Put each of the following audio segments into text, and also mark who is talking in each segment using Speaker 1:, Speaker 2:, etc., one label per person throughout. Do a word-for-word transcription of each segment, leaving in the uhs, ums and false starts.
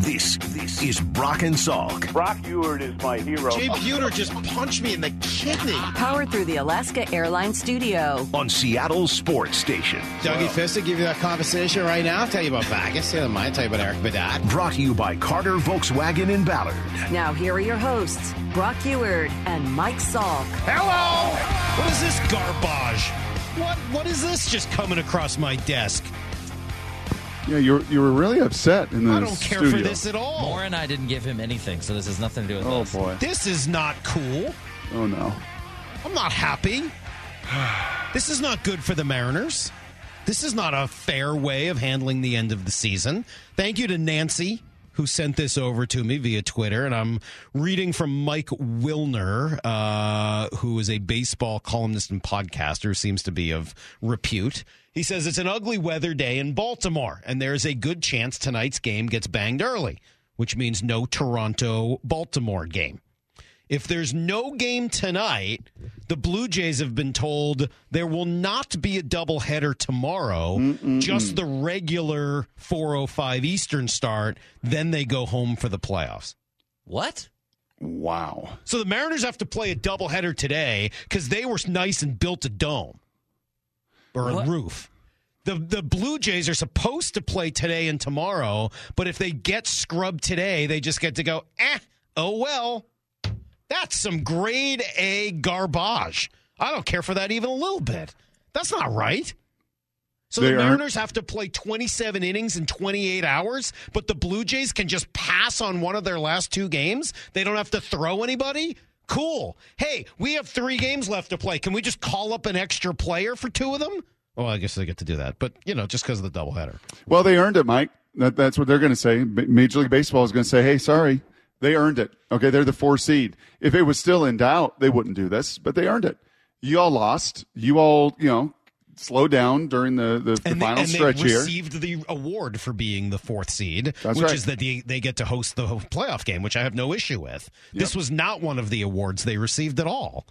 Speaker 1: This, this is Brock and Salk.
Speaker 2: Brock Ewert is my hero.
Speaker 3: Jay Buhner just punched me in the kidney.
Speaker 4: Powered through the Alaska Airlines studio.
Speaker 1: On Seattle's sports station.
Speaker 3: Dougie wow. Fister give you that conversation right now. I'll tell you about Vegas. The other might tell you about Eric Bedard.
Speaker 1: Brought to you by Carter Volkswagen in Ballard.
Speaker 4: Now here are your hosts, Brock Ewert and Mike Salk.
Speaker 3: Hello! What is this garbage? What What is this just coming across my desk?
Speaker 5: Yeah, you were, you were really upset in the
Speaker 3: I don't care
Speaker 5: studio.
Speaker 3: for this at all.
Speaker 6: Moore and I didn't give him anything, so this has nothing to do with
Speaker 5: oh,
Speaker 6: this.
Speaker 5: Oh, boy.
Speaker 3: This is not cool.
Speaker 5: Oh, no.
Speaker 3: I'm not happy. This is not good for the Mariners. This is not a fair way of handling the end of the season. Thank you to Nancy, who sent this over to me via Twitter, and I'm reading from Mike Wilner, uh, who is a baseball columnist and podcaster, who seems to be of repute. He says it's an ugly weather day in Baltimore, and there's a good chance tonight's game gets banged early, which means no Toronto-Baltimore game. If there's no game tonight, the Blue Jays have been told there will not be a doubleheader tomorrow, Mm-mm-mm. just the regular four oh five Eastern start, then they go home for the playoffs.
Speaker 6: What?
Speaker 5: Wow.
Speaker 3: So the Mariners have to play a doubleheader today because they were nice and built a dome or
Speaker 6: what?
Speaker 3: a roof. The the Blue Jays are supposed to play today and tomorrow, but if they get scrubbed today, they just get to go, eh, oh well. That's some grade A garbage. I don't care for that even a little bit. That's not right. So
Speaker 5: they
Speaker 3: the Mariners
Speaker 5: aren't...
Speaker 3: have to play twenty-seven innings in twenty-eight hours, but the Blue Jays can just pass on one of their last two games? They don't have to throw anybody? Cool. Hey, we have three games left to play. Can we just call up an extra player for two of them? Well, I guess they get to do that. But, you know, just because of the doubleheader.
Speaker 5: Well, they earned it, Mike. That, that's what they're going to say. Major League Baseball is going to say, hey, sorry. They earned it. Okay, they're the four seed. If it was still in doubt, they wouldn't do this, but they earned it. You all lost. You all, you know, slowed down during the, the, the
Speaker 3: and
Speaker 5: final
Speaker 3: they, and
Speaker 5: stretch
Speaker 3: they
Speaker 5: here.
Speaker 3: received the award for being the fourth seed,
Speaker 5: That's
Speaker 3: which
Speaker 5: right.
Speaker 3: is that they, they get to host the playoff game, which I have no issue with.
Speaker 5: Yep.
Speaker 3: This was not one of the awards they received at all.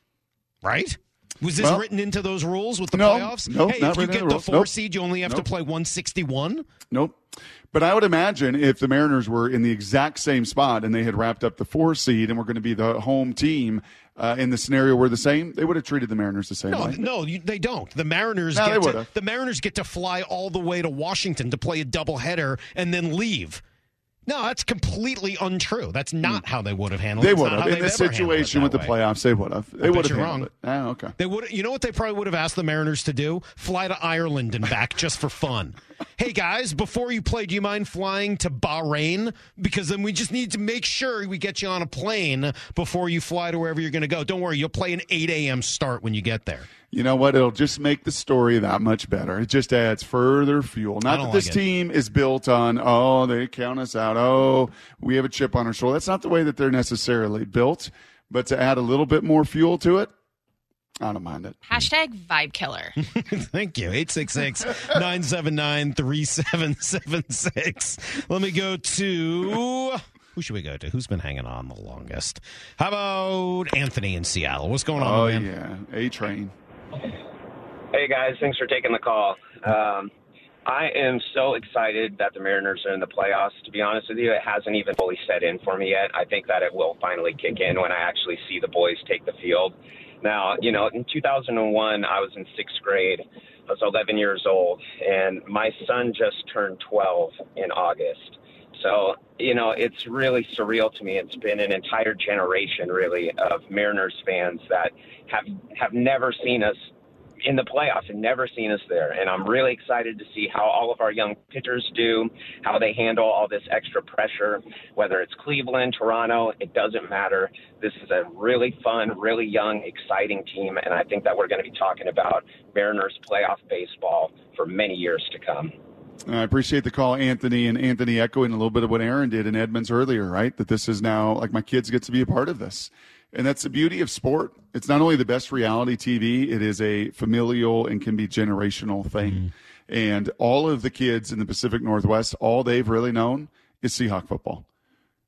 Speaker 3: Right? Was this
Speaker 5: well,
Speaker 3: written into those rules with the
Speaker 5: no,
Speaker 3: playoffs?
Speaker 5: No,
Speaker 3: hey,
Speaker 5: not
Speaker 3: if you get
Speaker 5: the,
Speaker 3: the
Speaker 5: rules.
Speaker 3: four
Speaker 5: nope.
Speaker 3: seed, you only have
Speaker 5: nope.
Speaker 3: to play one sixty-one?
Speaker 5: Nope. But I would imagine if the Mariners were in the exact same spot and they had wrapped up the four seed and were going to be the home team uh, in the scenario were the same, they would have treated the Mariners the same
Speaker 3: no,
Speaker 5: way.
Speaker 3: No, you, they don't. The Mariners
Speaker 5: no,
Speaker 3: get
Speaker 5: they
Speaker 3: to, the Mariners get to fly all the way to Washington to play a doubleheader and then leave. No, that's completely untrue. That's not how they would have handled
Speaker 5: they
Speaker 3: it. They
Speaker 5: would have. In this situation with the playoffs, they would have. They would have handled it. Oh, okay.
Speaker 3: They would. You know what they probably would have asked the Mariners to do? Fly to Ireland and back just for fun. Hey, guys, before you play, do you mind flying to Bahrain? Because then we just need to make sure we get you on a plane before you fly to wherever you're going to go. Don't worry, you'll play an eight a.m. start when you get there.
Speaker 5: You know what? It'll just make the story that much better. It just adds further fuel. Not that this
Speaker 3: like
Speaker 5: team is built on, oh, they count us out. Oh, we have a chip on our shoulder. That's not the way that they're necessarily built. But to add a little bit more fuel to it, I don't mind it.
Speaker 7: Hashtag vibe killer.
Speaker 3: Thank you. eight six six, nine seven nine, three seven seven six. Let me go to... Who should we go to? Who's been hanging on the longest? How about Anthony in Seattle? What's going on,
Speaker 5: Oh,
Speaker 3: man?
Speaker 5: yeah. A-Train.
Speaker 8: Hey, guys. Thanks for taking the call. Um, I am so excited that the Mariners are in the playoffs. To be honest with you, it hasn't even fully set in for me yet. I think that it will finally kick in when I actually see the boys take the field. Now, you know, in two thousand one, I was in sixth grade. I was eleven years old, and my son just turned twelve in August. So, you know, it's really surreal to me. It's been an entire generation, really, of Mariners fans that have have never seen us in the playoffs and never seen us there. And I'm really excited to see how all of our young pitchers do, how they handle all this extra pressure, whether it's Cleveland, Toronto, it doesn't matter. This is a really fun, really young, exciting team, and I think that we're going to be talking about Mariners playoff baseball for many years to come.
Speaker 5: I appreciate the call, Anthony, and Anthony echoing a little bit of what Aaron did in Edmonds earlier, right? That this is now, like, my kids get to be a part of this. And that's the beauty of sport. It's not only the best reality T V, it is a familial and can be generational thing. Mm. And all of the kids in the Pacific Northwest, all they've really known is Seahawk football.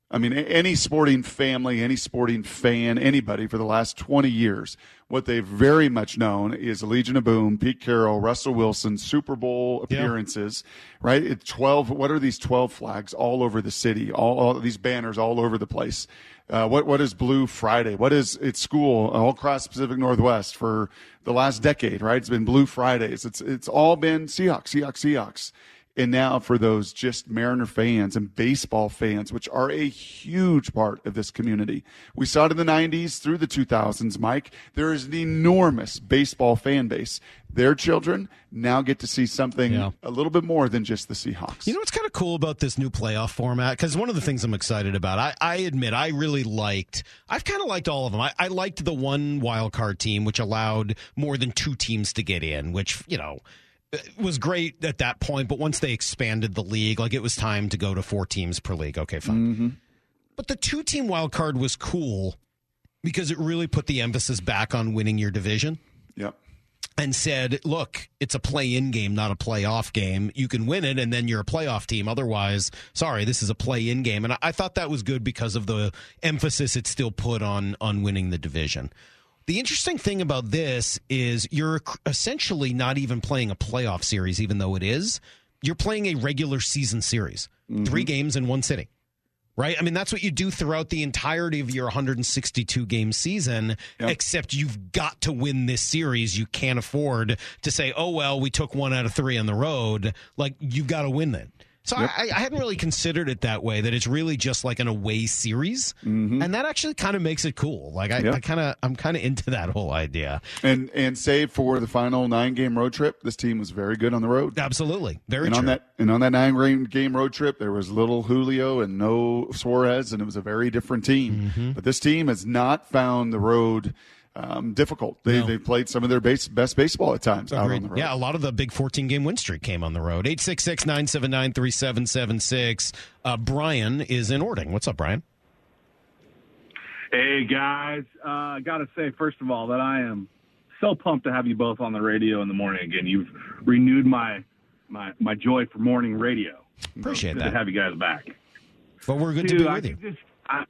Speaker 5: I mean, any sporting family, any sporting fan, anybody for the last twenty years, what they've very much known is Legion of Boom, Pete Carroll, Russell Wilson, Super Bowl appearances, yeah. right? It's twelve. What are these twelve flags all over the city? All, all these banners all over the place. Uh, what what is Blue Friday? What is it's school all across Pacific Northwest for the last decade, right? It's been Blue Fridays. It's it's all been Seahawks, Seahawks, Seahawks. And now for those just Mariner fans and baseball fans, which are a huge part of this community. We saw it in the nineties through the two thousands, Mike. There is an enormous baseball fan base. Their children now get to see something yeah. a little bit more than just the Seahawks.
Speaker 3: You know what's kind of cool about this new playoff format? Because one of the things I'm excited about, I, I admit I really liked, I've kind of liked all of them. I, I liked the one wild card team, which allowed more than two teams to get in, which, you know, was great at that point, but once they expanded the league, like it was time to go to four teams per league. Okay, fine. Mm-hmm. But the two-team wild card was cool because it really put the emphasis back on winning your division.
Speaker 5: Yep.
Speaker 3: And said, look, it's a play-in game, not a playoff game. You can win it, and then you're a playoff team. Otherwise, sorry, this is a play-in game. And I, I thought that was good because of the emphasis it still put on on winning the division. The interesting thing about this is you're essentially not even playing a playoff series, even though it is. You're playing a regular season series, mm-hmm. three games in one city, right? I mean, that's what you do throughout the entirety of your one hundred sixty-two game season, yep. except you've got to win this series. You can't afford to say, oh, well, we took one out of three on the road. Like, you've got to win it. So yep. I, I hadn't really considered it that way, that it's really just like an away series. Mm-hmm. And that actually kind of makes it cool. Like I, yep. I kind of, I'm kind of into that whole idea.
Speaker 5: And and save for the final nine game road trip, this team was very good on the road.
Speaker 3: Absolutely. Very
Speaker 5: and
Speaker 3: true.
Speaker 5: On that, and on that nine game road trip, there was little Julio and no Suarez, and it was a very different team. Mm-hmm. But this team has not found the road Um, difficult. They no. they played some of their base, best baseball at times out on the road.
Speaker 3: Yeah, a lot of the big fourteen game win streak came on the road. eight six six, nine seven nine, three seven seven six. Uh, Brian is in Ording. What's up, Brian?
Speaker 2: Hey, guys. Uh, I got to say, first of all, that I am so pumped to have you both on the radio in the morning again. You've renewed my my, my joy for morning radio.
Speaker 3: Appreciate
Speaker 2: so
Speaker 3: that.
Speaker 2: To have you guys back.
Speaker 3: But we're good
Speaker 2: Dude,
Speaker 3: to be
Speaker 2: I
Speaker 3: with you.
Speaker 2: Just, I,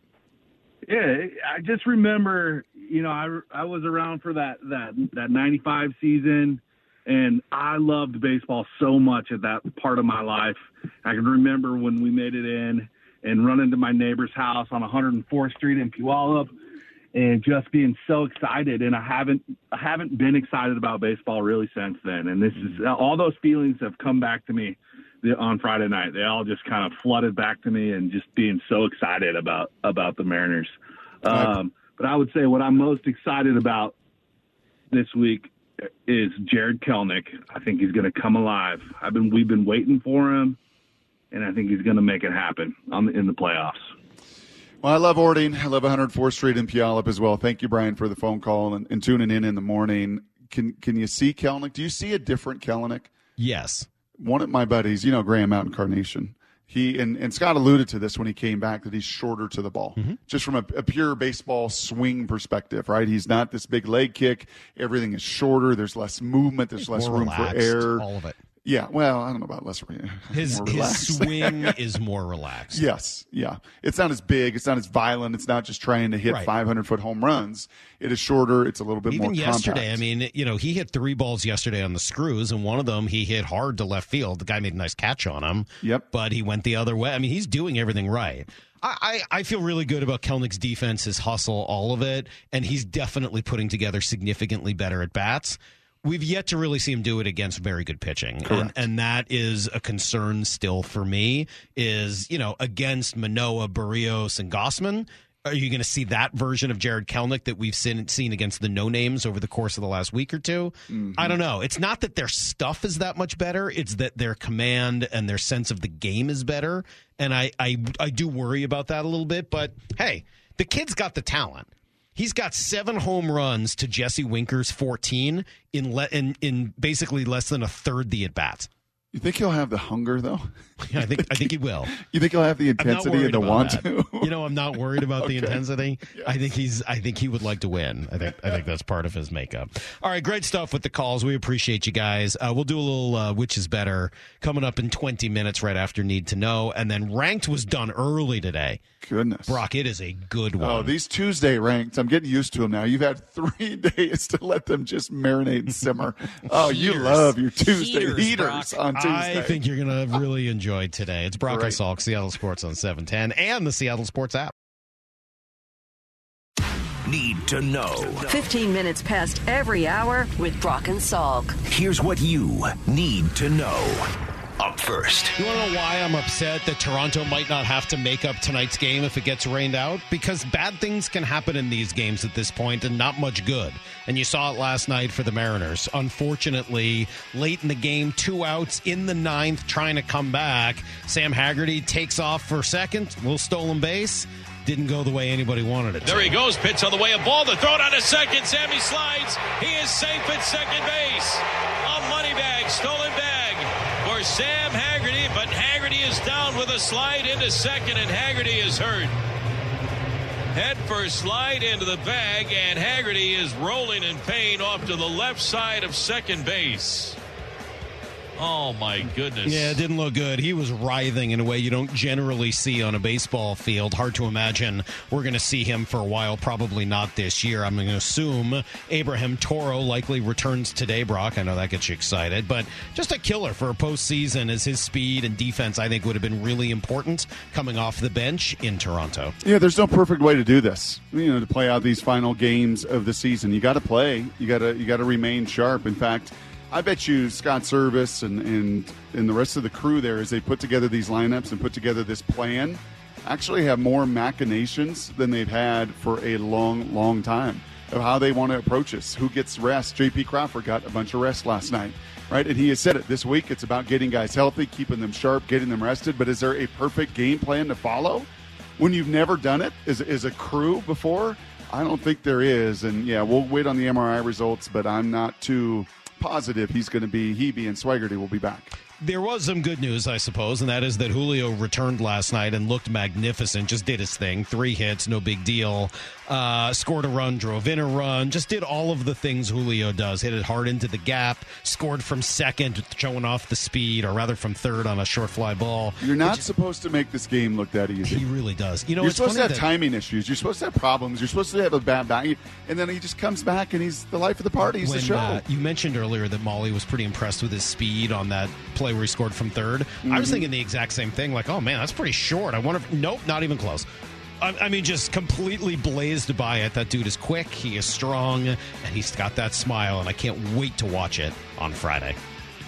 Speaker 2: yeah, I just remember... You know, I, I was around for that, that, that ninety-five season, and I loved baseball so much at that part of my life. I can remember when we made it in and running to my neighbor's house on one hundred fourth Street in Puyallup and just being so excited. And I haven't I haven't been excited about baseball really since then. And this is all those feelings have come back to me on Friday night. They all just kind of flooded back to me, and just being so excited about, about the Mariners. Um, But I would say what I'm most excited about this week is Jarred Kelenic. I think he's going to come alive. I've been we've been waiting for him, and I think he's going to make it happen on the, in the playoffs.
Speaker 5: Well, I love Ording. I love one hundred fourth Street in Puyallup as well. Thank you, Brian, for the phone call and, and tuning in in the morning. Can can you see Kelenic? Do you see a different Kelenic?
Speaker 3: Yes.
Speaker 5: One of my buddies, you know, Graham out in Carnation. He and, and Scott alluded to this when he came back, that he's shorter to the ball, mm-hmm. just from a, a pure baseball swing perspective, right? He's not this big leg kick. Everything is shorter. There's less movement. There's
Speaker 3: he's
Speaker 5: less room
Speaker 3: relaxed,
Speaker 5: for air.
Speaker 3: All of it.
Speaker 5: Yeah, well, I don't know about less.
Speaker 3: His, his swing is more relaxed.
Speaker 5: Yes, yeah. It's not as big. It's not as violent. It's not just trying to hit
Speaker 3: right.
Speaker 5: five hundred foot home runs. It is shorter. It's a little bit
Speaker 3: Even
Speaker 5: more
Speaker 3: yesterday,
Speaker 5: compact.
Speaker 3: I mean, you know, he hit three balls yesterday on the screws, and one of them he hit hard to left field. The guy made a nice catch on him.
Speaker 5: Yep.
Speaker 3: But he went the other way. I mean, he's doing everything right. I, I, I feel really good about Kelenic's defense, his hustle, all of it, and he's definitely putting together significantly better at bats. We've yet to really see him do it against very good pitching. And, and that is a concern still for me, is, you know, against Manoah, Barrios, and Gausman, are you going to see that version of Jarred Kelenic that we've seen, seen against the no-names over the course of the last week or two? Mm-hmm. I don't know. It's not that their stuff is that much better. It's that their command and their sense of the game is better. And I, I, I do worry about that a little bit. But, hey, the kid's got the talent. He's got seven home runs to Jesse Winker's fourteen in le- in, in basically less than a third the at-bats.
Speaker 5: You think he'll have the hunger, though?
Speaker 3: Yeah, I think I think he will.
Speaker 5: You think he'll have the intensity and the want
Speaker 3: that.
Speaker 5: to?
Speaker 3: You know, I'm not worried about
Speaker 5: Okay.
Speaker 3: the intensity.
Speaker 5: Yes.
Speaker 3: I think he's. I think he would like to win. I think. I think that's part of his makeup. All right, great stuff with the calls. We appreciate you guys. Uh, we'll do a little uh, which is better coming up in twenty minutes right after Need to Know, and then Ranked was done early today.
Speaker 5: Goodness,
Speaker 3: Brock, it is a good one.
Speaker 5: Oh, these Tuesday ranked. I'm getting used to them now. You've had three days to let them just marinate and simmer. Oh, you
Speaker 6: Heaters.
Speaker 5: love your Tuesday
Speaker 6: Heaters,
Speaker 5: heaters
Speaker 6: Brock.
Speaker 5: on Tuesday.
Speaker 3: I think you're going to really enjoy today. It's Brock and
Speaker 5: Great.
Speaker 3: Salk, Seattle Sports on seven ten, and the Seattle Sports app.
Speaker 1: Need to know.
Speaker 4: fifteen minutes past every hour with Brock and Salk.
Speaker 1: Here's what you need to know. Up first.
Speaker 3: You want to know why I'm upset that Toronto might not have to make up tonight's game if it gets rained out? Because bad things can happen in these games at this point and not much good. And you saw it last night for the Mariners. Unfortunately, late in the game, two outs in the ninth, trying to come back. Sam Haggerty takes off for second, little stolen base. Didn't go the way anybody wanted it to.
Speaker 7: There he goes, pitch on the way, a ball, the throw down to second. Sammy slides. He is safe at second base. A money bag, stolen bag for Sam Haggerty, but Haggerty is down with a slide into second, and Haggerty is hurt. Head first slide into the bag, and Haggerty is rolling in pain off to the left side of second base. Oh, my goodness.
Speaker 3: Yeah, it didn't look good. He was writhing in a way you don't generally see on a baseball field. Hard to imagine we're going to see him for a while, probably not this year. I'm going to assume Abraham Toro likely returns today, Brock. I know that gets you excited. But just a killer for a postseason, as his speed and defense, I think, would have been really important coming off the bench in Toronto.
Speaker 5: Yeah, there's no perfect way to do this. You know, to play out these final games of the season, you got to play. You got to you got to remain sharp. In fact, I bet you Scott Service and, and and the rest of the crew there, as they put together these lineups and put together this plan, actually have more machinations than they've had for a long, long time of how they want to approach this. Who gets rest? J P Crawford got a bunch of rest last night, right? And he has said it this week. It's about getting guys healthy, keeping them sharp, getting them rested. But is there a perfect game plan to follow when you've never done it as, as a crew before? I don't think there is. And, yeah, we'll wait on the M R I results, but I'm not too positive he's going to be, he and Swaggerty will be back.
Speaker 3: There was some good news, I suppose, and that is that Julio returned last night and looked magnificent, just did his thing. Three hits, no big deal. Uh, scored a run, drove in a run, just did all of the things Julio does. Hit it hard into the gap, scored from second, showing off the speed, or rather from third on a short fly ball.
Speaker 5: You're not
Speaker 3: Which,
Speaker 5: supposed to make this game look that easy.
Speaker 3: he really does. You know,
Speaker 5: You're
Speaker 3: it's
Speaker 5: supposed to
Speaker 3: funny
Speaker 5: have
Speaker 3: that,
Speaker 5: timing issues. You're supposed to have problems. You're supposed to have a bad back. And then he just comes back and he's the life of the party. He's
Speaker 3: when,
Speaker 5: the show.
Speaker 3: Uh, you mentioned earlier that Molly was pretty impressed with his speed on that play where he scored from third.
Speaker 5: Mm-hmm.
Speaker 3: I was thinking the exact same thing. Like, oh, man, that's pretty short. I wonder if... Nope, not even close. I, I mean, just completely blazed by it. That dude is quick. He is strong. And he's got that smile. And I can't wait to watch it on Friday.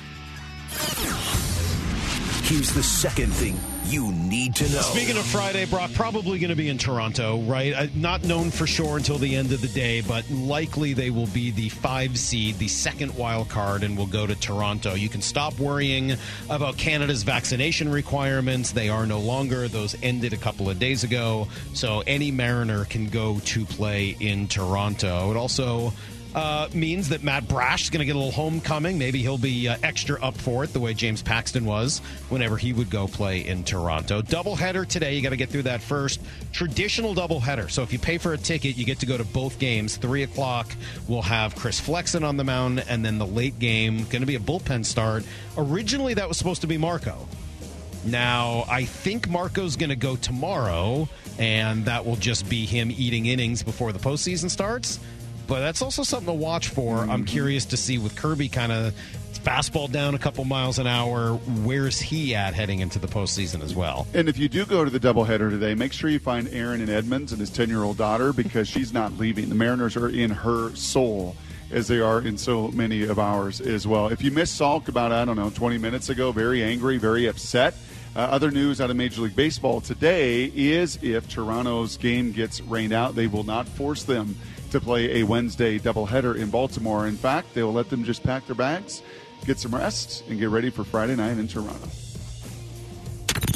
Speaker 1: Here's the second thing you need to know.
Speaker 3: Speaking of Friday, Brock, probably going to be in Toronto, right? Uh, not known for sure until the end of the day, but likely they will be the five seed, the second wild card, and will go to Toronto. You can stop worrying about Canada's vaccination requirements. They are no longer. Those ended a couple of days ago. So any Mariner can go to play in Toronto. It also... Uh, means that Matt Brash is going to get a little homecoming. Maybe he'll be uh, extra up for it the way James Paxton was whenever he would go play in Toronto. Doubleheader today. You got to get through that first. Traditional doubleheader. So if you pay for a ticket, you get to go to both games. Three o'clock, we'll have Chris Flexen on the mound, and then the late game, going to be a bullpen start. Originally, that was supposed to be Marco. Now, I think Marco's going to go tomorrow, and that will just be him eating innings before the postseason starts. But that's also something to watch for. I'm curious to see with Kirby kind of fastball down a couple miles an hour, where's he at heading into the postseason as well?
Speaker 5: And if you do go to the doubleheader today, make sure you find Aaron in Edmonds and his ten-year-old daughter, because she's not leaving. The Mariners are in her soul, as they are in so many of ours as well. If you missed Salk about, I don't know, twenty minutes ago, very angry, very upset. Uh, other news out of Major League Baseball today is if Toronto's game gets rained out, they will not force them to play a Wednesday doubleheader in Baltimore. In fact, they will let them just pack their bags, get some rest, and get ready for Friday night in Toronto.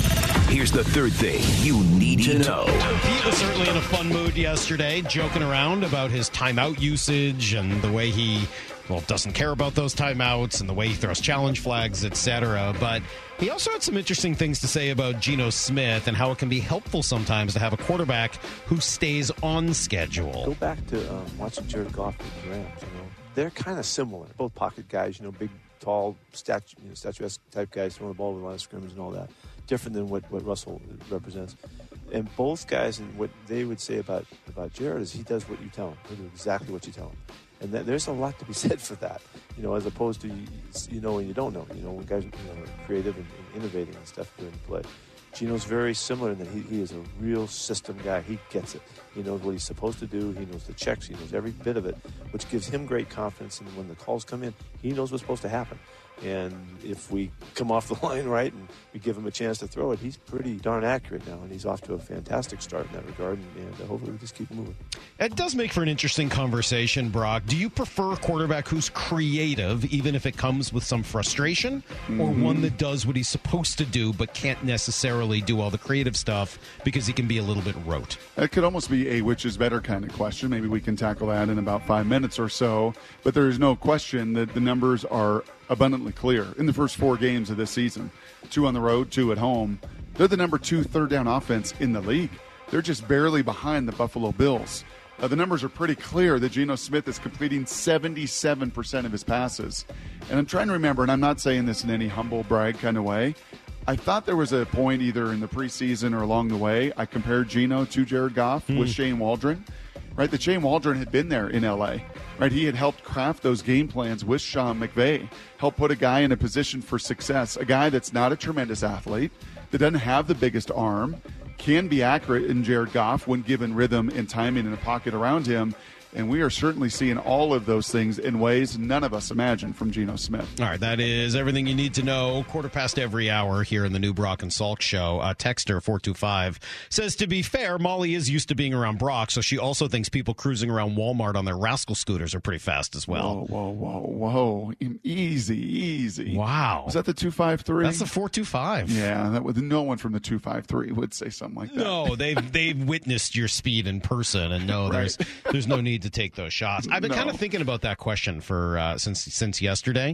Speaker 1: Here's the third thing you need to know.
Speaker 3: Pete was certainly in a fun mood yesterday, joking around about his timeout usage and the way he, well, doesn't care about those timeouts and the way he throws challenge flags, et cetera. But he also had some interesting things to say about Geno Smith and how it can be helpful sometimes to have a quarterback who stays on schedule.
Speaker 9: Go back to um, watching Jared Goff with the Rams. You know, they're kind of similar. Both pocket guys, you know, big, tall, statu- you know, statuesque type guys throwing the ball with the line of scrimmage and all that. Different than what, what Russell represents. And both guys, and what they would say about, about Jared is he does what you tell him. He'll do exactly what you tell him. And that, there's a lot to be said for that, you know, as opposed to you, you know and you don't know. You know, when guys you know, are creative and, and innovating and stuff during the play. Geno's very similar in that he, he is a real system guy. He gets it. He knows what he's supposed to do. He knows the checks. He knows every bit of it, which gives him great confidence. And when the calls come in, he knows what's supposed to happen. And if we come off the line right and we give him a chance to throw it, he's pretty darn accurate now. And he's off to a fantastic start in that regard. And, and uh, hopefully we just keep moving.
Speaker 3: It does make for an interesting conversation, Brock. Do you prefer a quarterback who's creative, even if it comes with some frustration, mm-hmm. or one that does what he's supposed to do but can't necessarily do all the creative stuff because he can be a little bit rote?
Speaker 5: It could almost be a which is better kind of question. Maybe we can tackle that in about five minutes or so. But there is no question that the numbers are abundantly clear. In the first four games of this season, two on the road, two at home, they're the number two third down offense in the league. They're just barely behind the Buffalo Bills. Uh, the numbers are pretty clear that Geno Smith is completing seventy-seven percent of his passes. And I'm trying to remember, and I'm not saying this in any humble brag kind of way, I thought there was a point either in the preseason or along the way I compared Geno to Jared Goff mm. with Shane Waldron. Right, that Shane Waldron had been there in L A. Right, he had helped craft those game plans with Sean McVay, helped put a guy in a position for success, a guy that's not a tremendous athlete, that doesn't have the biggest arm, can be accurate in Jared Goff when given rhythm and timing in a pocket around him. And we are certainly seeing all of those things in ways none of us imagined from Geno Smith.
Speaker 3: All right, that is everything you need to know. Quarter past every hour here in the new Brock and Salk show. Uh, Texter four two five says, to be fair, Molly is used to being around Brock, so she also thinks people cruising around Walmart on their rascal scooters are pretty fast as well.
Speaker 5: Whoa, whoa, whoa, whoa. Easy, easy.
Speaker 3: Wow.
Speaker 5: Was that the two five three?
Speaker 3: That's the four two five.
Speaker 5: Yeah, that would, no one from the two five three would say something like that.
Speaker 3: No, they've, they've witnessed your speed in person, and no, right. there's there's no need to take those shots. I've been no. kind of thinking about that question for uh, since since yesterday.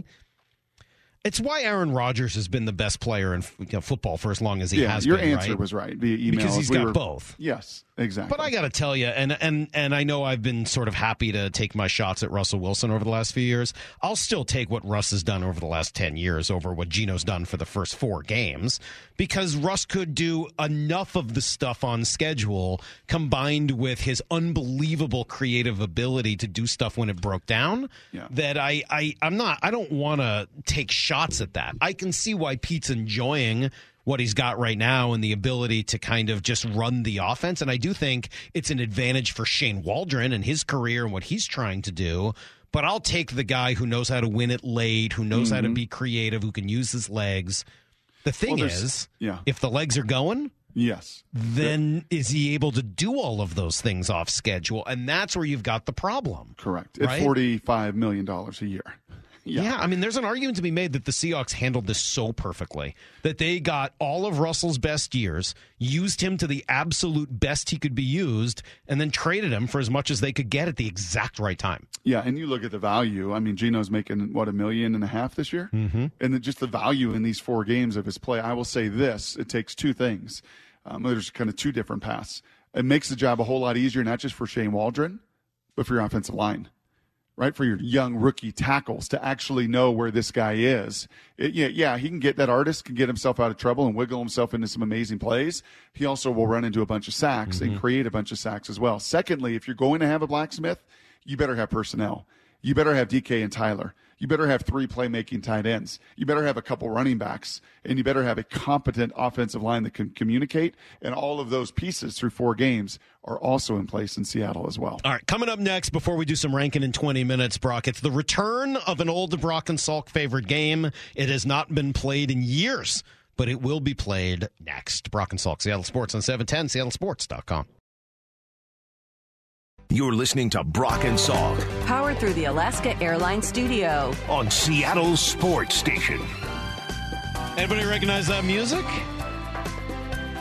Speaker 3: It's why Aaron Rodgers has been the best player in you know, football for as long as he
Speaker 5: yeah,
Speaker 3: has
Speaker 5: your
Speaker 3: been.
Speaker 5: Your answer
Speaker 3: right?
Speaker 5: was right via email.
Speaker 3: Because he's
Speaker 5: we
Speaker 3: got
Speaker 5: were,
Speaker 3: both.
Speaker 5: Yes, exactly.
Speaker 3: But I got to tell you, and, and, and I know I've been sort of happy to take my shots at Russell Wilson over the last few years. I'll still take what Russ has done over the last ten years over what Geno's done for the first four games, because Russ could do enough of the stuff on schedule combined with his unbelievable creative ability to do stuff when it broke down
Speaker 5: yeah.
Speaker 3: that I, I, I'm not, I don't want to take shots at that. I can see why Pete's enjoying what he's got right now and the ability to kind of just run the offense. And I do think it's an advantage for Shane Waldron and his career and what he's trying to do. But I'll take the guy who knows how to win it late, who knows mm-hmm. how to be creative, who can use his legs. The thing well, is,
Speaker 5: yeah.
Speaker 3: if the legs are going,
Speaker 5: yes,
Speaker 3: then yeah. is he able to do all of those things off schedule? And that's where you've got the problem.
Speaker 5: Correct.
Speaker 3: Right?
Speaker 5: At forty-five million dollars a year.
Speaker 3: Yeah. yeah, I mean, there's an argument to be made that the Seahawks handled this so perfectly that they got all of Russell's best years, used him to the absolute best he could be used, and then traded him for as much as they could get at the exact right time.
Speaker 5: Yeah, and you look at the value. I mean, Geno's making, what, a million and a half this year?
Speaker 3: Mm-hmm.
Speaker 5: And the, just the value in these four games of his play. I will say this, it takes two things. Um, there's kind of two different paths. It makes the job a whole lot easier, not just for Shane Waldron, but for your offensive line. Right, for your young rookie tackles to actually know where this guy is. It, yeah, yeah, he can get that artist can get himself out of trouble and wiggle himself into some amazing plays. He also will run into a bunch of sacks mm-hmm. and create a bunch of sacks as well. Secondly, if you're going to have a blacksmith, you better have personnel. You better have D K and Tyler. You better have three playmaking tight ends. You better have a couple running backs. And you better have a competent offensive line that can communicate. And all of those pieces through four games are also in place in Seattle as well.
Speaker 3: All right, coming up next, before we do some ranking in twenty minutes, Brock, it's the return of an old Brock and Salk favorite game. It has not been played in years, but it will be played next. Brock and Salk, Seattle Sports on seven ten, seattle sports dot com.
Speaker 1: You're listening to Brock and Salk.
Speaker 4: Powered through the Alaska Airlines studio.
Speaker 1: On Seattle's sports station.
Speaker 3: Anybody recognize that music?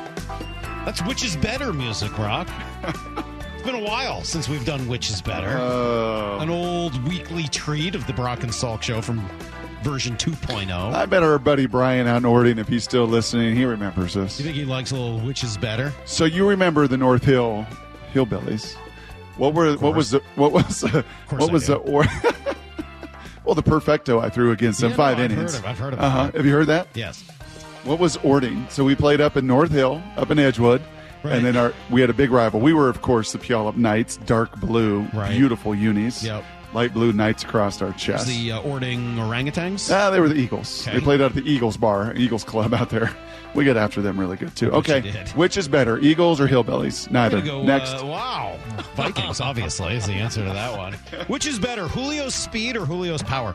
Speaker 3: That's Which Is Better music, Brock. It's been a while since we've done Which Is Better.
Speaker 5: Oh.
Speaker 3: An old weekly treat of the Brock and Salk Show from version two point oh.
Speaker 5: I bet our buddy Brian out in Ording, if he's still listening, he remembers this.
Speaker 3: You think he likes a little Which Is Better?
Speaker 5: So you remember the North Hill Hillbillies? What were what was the what was the, what
Speaker 3: I
Speaker 5: was
Speaker 3: do.
Speaker 5: the or well the perfecto I threw against them
Speaker 3: Yeah,
Speaker 5: five
Speaker 3: no, I've
Speaker 5: innings.
Speaker 3: heard of- I've heard of
Speaker 5: uh-huh.
Speaker 3: it.
Speaker 5: Have you heard that?
Speaker 3: Yes.
Speaker 5: What was Ording? So we played up in North Hill, up in Edgewood,
Speaker 3: Right.
Speaker 5: and then our we had a big rival. We were, of course, the Puyallup Knights, dark blue,
Speaker 3: Right.
Speaker 5: beautiful unis,
Speaker 3: Yep.
Speaker 5: light blue Knights across our
Speaker 3: It was
Speaker 5: chest.
Speaker 3: the uh, Ording Orangutans?
Speaker 5: Ah, they were the Eagles.
Speaker 3: Okay.
Speaker 5: They played out at the Eagles bar, Eagles Club out there. We get after them really good too.
Speaker 3: I bet
Speaker 5: Okay,
Speaker 3: you did.
Speaker 5: which is better, Eagles or Hillbillies? Neither.
Speaker 3: I'm gonna go,
Speaker 5: Next.
Speaker 3: Uh, wow. Vikings, obviously, is the answer to that one. Which is better, Julio's speed or Julio's power?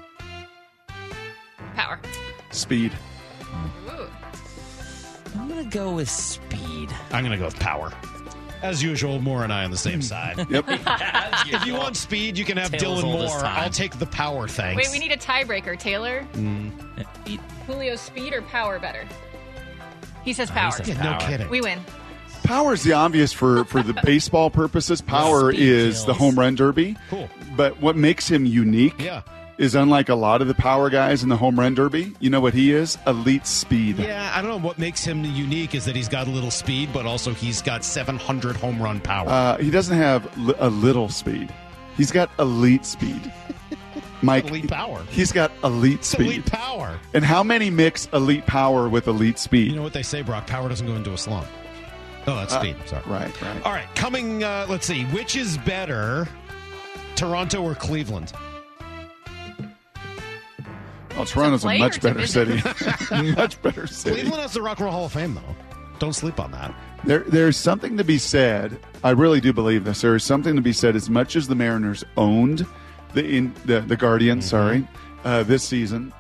Speaker 10: Power.
Speaker 5: Speed.
Speaker 10: Ooh.
Speaker 6: I'm going to go with speed.
Speaker 3: I'm going to go with power. As usual, Moore and I on the same side.
Speaker 5: Yep.
Speaker 3: If you want speed, you can have
Speaker 6: Tails
Speaker 3: Dylan
Speaker 6: all this
Speaker 3: Moore.
Speaker 6: time.
Speaker 3: I'll take the power, thanks.
Speaker 10: Wait, we need a tiebreaker. Taylor,
Speaker 6: Eat-
Speaker 10: Julio's speed or power better? He says
Speaker 6: he
Speaker 10: power.
Speaker 6: says
Speaker 3: Yeah, no
Speaker 6: power.
Speaker 3: kidding.
Speaker 10: We win.
Speaker 5: Power is the obvious for, for the baseball purposes. Power
Speaker 6: Speed
Speaker 5: is the
Speaker 6: kills.
Speaker 5: home run derby.
Speaker 3: Cool.
Speaker 5: But what makes him unique
Speaker 3: Yeah.
Speaker 5: is unlike a lot of the power guys in the home run derby. You know what he is? Elite speed.
Speaker 3: Yeah, I don't know what makes him unique is that he's got a little speed, but also he's got seven hundred home run power.
Speaker 5: Uh, he doesn't have li- a little speed. He's got elite speed. Mike,
Speaker 3: Elite power.
Speaker 5: He's got elite
Speaker 3: It's
Speaker 5: speed.
Speaker 3: elite power.
Speaker 5: And how many mix elite power with elite speed?
Speaker 3: You know what they say, Brock? Power doesn't go into a slump. Oh, that's
Speaker 5: Uh,
Speaker 3: speed. Sorry.
Speaker 5: Right, right.
Speaker 3: All right, coming, uh, let's see. Which is better, Toronto or Cleveland?
Speaker 5: Oh, Toronto's a
Speaker 10: play
Speaker 5: much
Speaker 10: or to
Speaker 5: better city.
Speaker 10: visit?
Speaker 5: Much better city.
Speaker 3: Cleveland has the Rock and Roll Hall of Fame, though. Don't sleep on that.
Speaker 5: There, there's something to be said. I really do believe this. There is something to be said. As much as the Mariners owned the in, the, the Guardians,
Speaker 3: Mm-hmm.
Speaker 5: sorry, uh, this season,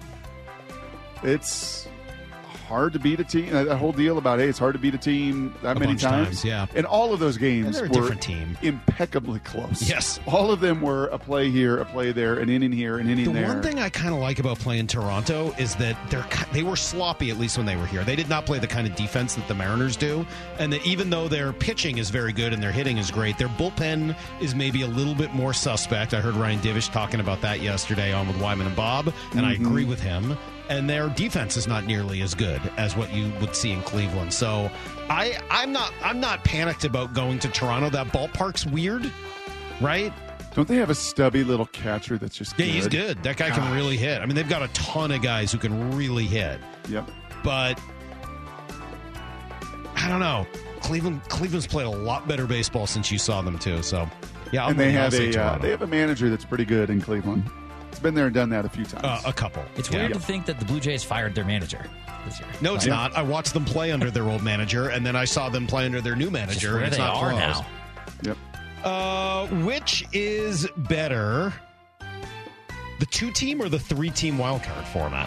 Speaker 5: it's hard to beat a team. That whole deal about hey, it's hard to beat a team that
Speaker 3: A
Speaker 5: many
Speaker 3: bunch of
Speaker 5: times.
Speaker 3: times, yeah.
Speaker 5: And all of those games
Speaker 3: And they're a
Speaker 5: were
Speaker 3: different team.
Speaker 5: impeccably close.
Speaker 3: Yes.
Speaker 5: all of them were a play here, a play there, an inning here, an inning
Speaker 3: The
Speaker 5: there.
Speaker 3: one thing I kind of like about playing Toronto is that they're ki- they were sloppy, at least when they were here. They did not play the kind of defense that the Mariners do, and that even though their pitching is very good and their hitting is great, their bullpen is maybe a little bit more suspect. I heard Ryan Divish talking about that yesterday on with Wyman and Bob, and I
Speaker 5: Mm-hmm.
Speaker 3: agree with him. And their defense is not nearly as good as what you would see in Cleveland. So I I'm not I'm not panicked about going to Toronto. That ballpark's weird, right?
Speaker 5: Don't they have a stubby little catcher that's just
Speaker 3: Yeah,
Speaker 5: good?
Speaker 3: he's good. That guy can
Speaker 5: Gosh.
Speaker 3: really hit. I mean, they've got a ton of guys who can really hit.
Speaker 5: Yep.
Speaker 3: But I don't know. Cleveland Cleveland's played a lot better baseball since you saw them too. So yeah, I'll,
Speaker 5: and they
Speaker 3: I'll
Speaker 5: have
Speaker 3: say
Speaker 5: a uh,
Speaker 3: Toronto.
Speaker 5: they have a manager that's pretty good in Cleveland. It's been there and done that a few times.
Speaker 3: uh, a couple.
Speaker 6: It's
Speaker 3: Yeah.
Speaker 6: weird to think that the Blue Jays fired their manager this year.
Speaker 3: No, it's
Speaker 5: Yeah.
Speaker 3: not. I watched them play under their old manager, and then I saw them play under their new
Speaker 6: Just
Speaker 3: manager.
Speaker 6: where
Speaker 3: and it's
Speaker 6: they
Speaker 3: not
Speaker 6: are
Speaker 3: close.
Speaker 6: now.
Speaker 5: Yep.
Speaker 3: Uh, which is better, the two-team or the three-team wildcard format?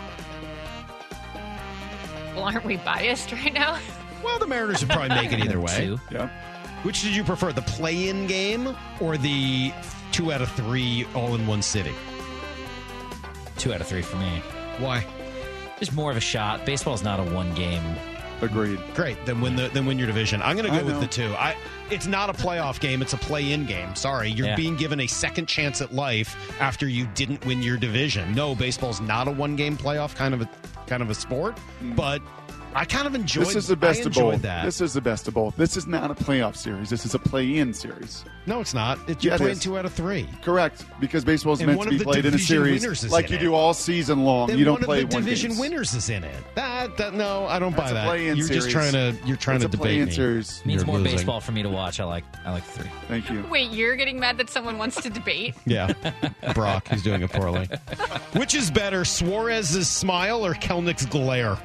Speaker 10: Well, aren't we biased right now?
Speaker 3: Well, the Mariners would probably make it either way.
Speaker 6: Two.
Speaker 5: Yep.
Speaker 3: Which did you prefer, the play-in game or the two out of three all in one city?
Speaker 6: Two out of three for me.
Speaker 3: Why?
Speaker 6: Just more of a shot. Baseball's not a one game.
Speaker 5: Agreed.
Speaker 3: Great. Then win the then win your division. I'm going to
Speaker 5: I
Speaker 3: go with
Speaker 5: know.
Speaker 3: the two. I it's not a playoff game. It's a play-in game. Sorry, you're
Speaker 6: Yeah.
Speaker 3: being given a second chance at life after you didn't win your division. No, baseball's not a one-game playoff kind of a kind of a sport. But I kind of enjoyed.
Speaker 5: This is the best
Speaker 3: I
Speaker 5: of
Speaker 3: enjoyed
Speaker 5: both.
Speaker 3: that.
Speaker 5: This is the best of both. This is not a playoff series. This is a play-in series.
Speaker 3: no, it's not. It, you're
Speaker 5: Yeah, it
Speaker 3: playing
Speaker 5: is.
Speaker 3: two out of three.
Speaker 5: Correct, because baseball is
Speaker 3: And
Speaker 5: meant
Speaker 3: one
Speaker 5: to
Speaker 3: of
Speaker 5: be
Speaker 3: the
Speaker 5: played in a
Speaker 3: division
Speaker 5: series
Speaker 3: winners is
Speaker 5: like
Speaker 3: in
Speaker 5: you
Speaker 3: it.
Speaker 5: do all season long.
Speaker 3: Then
Speaker 5: You don't
Speaker 3: one
Speaker 5: play
Speaker 3: of the
Speaker 5: one
Speaker 3: division
Speaker 5: games.
Speaker 3: winners is in it. That, that no, I don't
Speaker 5: That's
Speaker 3: buy
Speaker 5: a
Speaker 3: that.
Speaker 5: play-in
Speaker 3: You're just
Speaker 5: series.
Speaker 3: trying to you're trying
Speaker 5: It's
Speaker 3: to
Speaker 5: a
Speaker 3: debate
Speaker 5: play-in
Speaker 3: me.
Speaker 5: series.
Speaker 6: Means
Speaker 3: You're
Speaker 6: more
Speaker 3: losing.
Speaker 6: baseball for me to watch. I like I like three.
Speaker 5: Thank you.
Speaker 10: Wait, you're getting mad that someone wants to debate?
Speaker 3: Yeah, Brock, he's doing it poorly. Which is better, Suarez's smile or Kelnick's glare?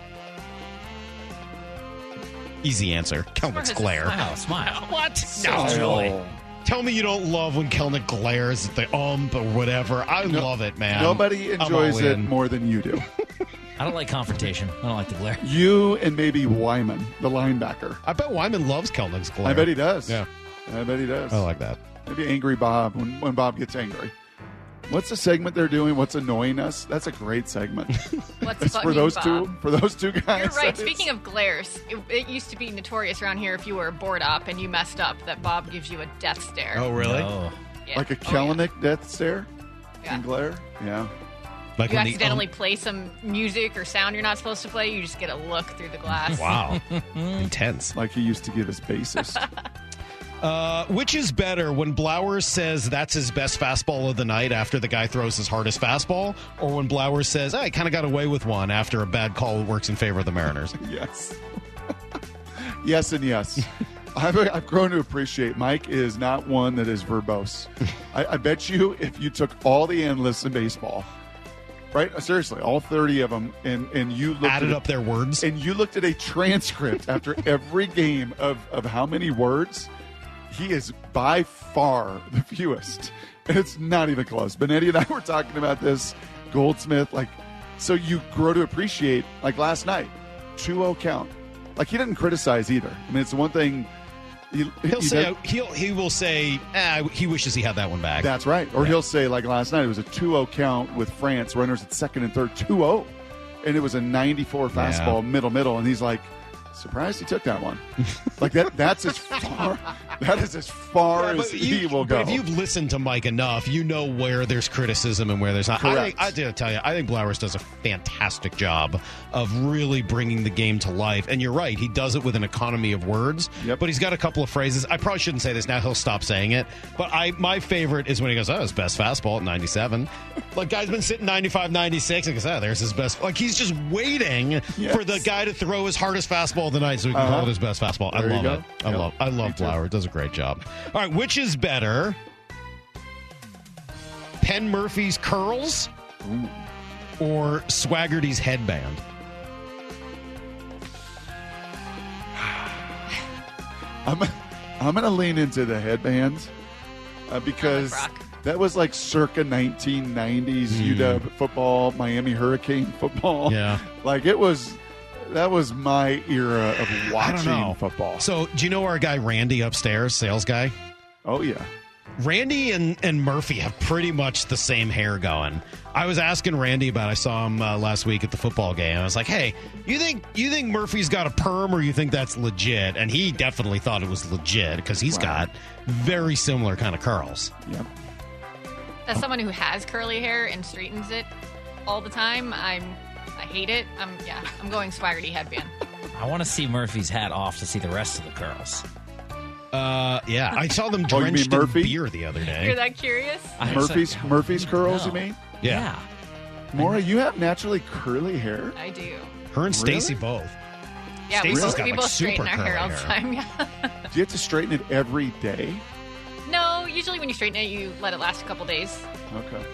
Speaker 3: Easy answer. Kelnick's
Speaker 10: Suarez's
Speaker 3: glare.
Speaker 10: smile.
Speaker 6: Oh, smile.
Speaker 3: What?
Speaker 6: No. Joy.
Speaker 3: Tell me you don't love when Kelnick glares at the ump or whatever. I
Speaker 5: No-
Speaker 3: love it, man.
Speaker 5: Nobody
Speaker 3: I'm
Speaker 5: enjoys
Speaker 3: all
Speaker 5: it
Speaker 3: in.
Speaker 5: more than you do.
Speaker 6: I don't like confrontation. I don't like the glare.
Speaker 5: You and maybe Wyman, the linebacker.
Speaker 3: I bet Wyman loves Kelnick's glare.
Speaker 5: I bet he does.
Speaker 3: Yeah,
Speaker 5: I bet he does.
Speaker 3: I like that.
Speaker 5: Maybe angry Bob when, when Bob gets angry. What's the segment they're doing? What's annoying us? That's a great segment.
Speaker 10: What's
Speaker 5: That's for
Speaker 10: bugging
Speaker 5: those
Speaker 10: Bob?
Speaker 5: two. For those two guys.
Speaker 10: You're right.
Speaker 5: that is-
Speaker 10: Speaking of glares, it, it used to be notorious around here if you were bored up and you messed up that Bob gives you a death stare.
Speaker 3: Oh, really?
Speaker 6: Oh.
Speaker 10: Yeah.
Speaker 5: like a
Speaker 10: Oh, yeah.
Speaker 5: Kellenic death stare
Speaker 10: Yeah.
Speaker 5: and glare. Yeah.
Speaker 3: Like
Speaker 10: You
Speaker 3: when the,
Speaker 10: accidentally
Speaker 3: um,
Speaker 10: play some music or sound you're not supposed to play, you just get a look through the glass.
Speaker 3: wow, intense.
Speaker 5: Like he used to give his bassist.
Speaker 3: Uh, which is better, when Blowers says that's his best fastball of the night after the guy throws his hardest fastball, or when Blowers says, I kind of got away with one after a bad call works in favor of the Mariners?
Speaker 5: Yes. Yes and yes. I've, I've grown to appreciate Mike is not one that is verbose. I, I bet you if you took all the analysts in baseball, right? Seriously, all thirty of them, and, and you looked
Speaker 3: Added
Speaker 5: at,
Speaker 3: up their words.
Speaker 5: and you looked at a transcript after every game of, of how many words, he is by far the fewest. And it's not even close. Benetti and I were talking about this, Goldsmith, like, so you grow to appreciate, like last night, two oh count. Like, he didn't criticize either. I mean, it's the one thing. He,
Speaker 3: He'll
Speaker 5: he
Speaker 3: say
Speaker 5: does-
Speaker 3: he'll he will say ah, he wishes he had that one back.
Speaker 5: that's right. Or he'll say, like last night, it was a two oh count with France, runners at second and third, two oh. And it was a ninety-four fastball, middle, middle. And he's like, surprised he took that one. Like, that. that's as far, that is as far
Speaker 3: Yeah,
Speaker 5: as
Speaker 3: but
Speaker 5: he
Speaker 3: you-
Speaker 5: will
Speaker 3: but
Speaker 5: go.
Speaker 3: if you've listened to Mike enough, you know where there's criticism and where there's not. I,
Speaker 5: Correct.
Speaker 3: think, I did tell you, I think Blowers does a fantastic job of really bringing the game to life. And you're right, he does it with an economy of words.
Speaker 5: Yep.
Speaker 3: But he's got a couple of phrases. I probably shouldn't say this now. He'll stop saying it. But I, my favorite is when he goes, "Oh, his best fastball at ninety-seven." Like, guy's been sitting ninety-five, ninety-six, and goes, "Oh, there's his best." Like, he's just waiting
Speaker 5: Yes.
Speaker 3: for the guy to throw his hardest fastball of the night so he can
Speaker 5: Uh-huh.
Speaker 3: call it his best fastball. I
Speaker 5: There you
Speaker 3: love
Speaker 5: go.
Speaker 3: it. I
Speaker 5: Yep.
Speaker 3: love. I
Speaker 5: Me
Speaker 3: love
Speaker 5: too.
Speaker 3: Blowers. Does a great job. All right, which is better? Penn Murphy's curls or Swaggerty's headband?
Speaker 5: I'm I'm going to lean into the headband uh, because
Speaker 10: Rock.
Speaker 5: that was like circa nineteen nineties U W football, Miami Hurricane football.
Speaker 3: Yeah.
Speaker 5: Like, it was, that was my era of
Speaker 3: I don't
Speaker 5: watching
Speaker 3: know.
Speaker 5: football.
Speaker 3: So, do you know our guy Randy upstairs, sales guy?
Speaker 5: Oh, yeah.
Speaker 3: Randy and, and Murphy have pretty much the same hair going. I was asking Randy about. I saw him uh, last week at the football game. I was like, "Hey, you think you think Murphy's got a perm, or you think that's legit?" And he definitely thought it was legit because he's
Speaker 5: Wow.
Speaker 3: got very similar kind of curls.
Speaker 5: Yep.
Speaker 10: As someone who has curly hair and straightens it all the time, I'm I hate it. I'm yeah, I'm going Swaggerty headband.
Speaker 6: I want to see Murphy's hat off to see the rest of the curls.
Speaker 3: Uh, yeah, I saw them
Speaker 5: Oh, you mean
Speaker 3: drenched in
Speaker 5: Murphy?
Speaker 3: beer the other day.
Speaker 10: You're that curious?
Speaker 6: I-
Speaker 5: Murphy's Murphy's curls, you
Speaker 6: No.
Speaker 5: mean?
Speaker 3: Yeah,
Speaker 5: Maura, you have naturally curly hair?
Speaker 10: I do.
Speaker 3: her and Stacy
Speaker 5: Really?
Speaker 3: both.
Speaker 10: Yeah, we
Speaker 3: Stacy's
Speaker 10: both,
Speaker 3: got,
Speaker 10: we
Speaker 3: like,
Speaker 10: both straighten
Speaker 3: super
Speaker 10: our hair all
Speaker 3: curly
Speaker 10: the
Speaker 3: hair.
Speaker 10: time. Yeah.
Speaker 5: Do you have to straighten it every day?
Speaker 10: No, usually when you straighten it, you let it last a couple days.
Speaker 5: Okay.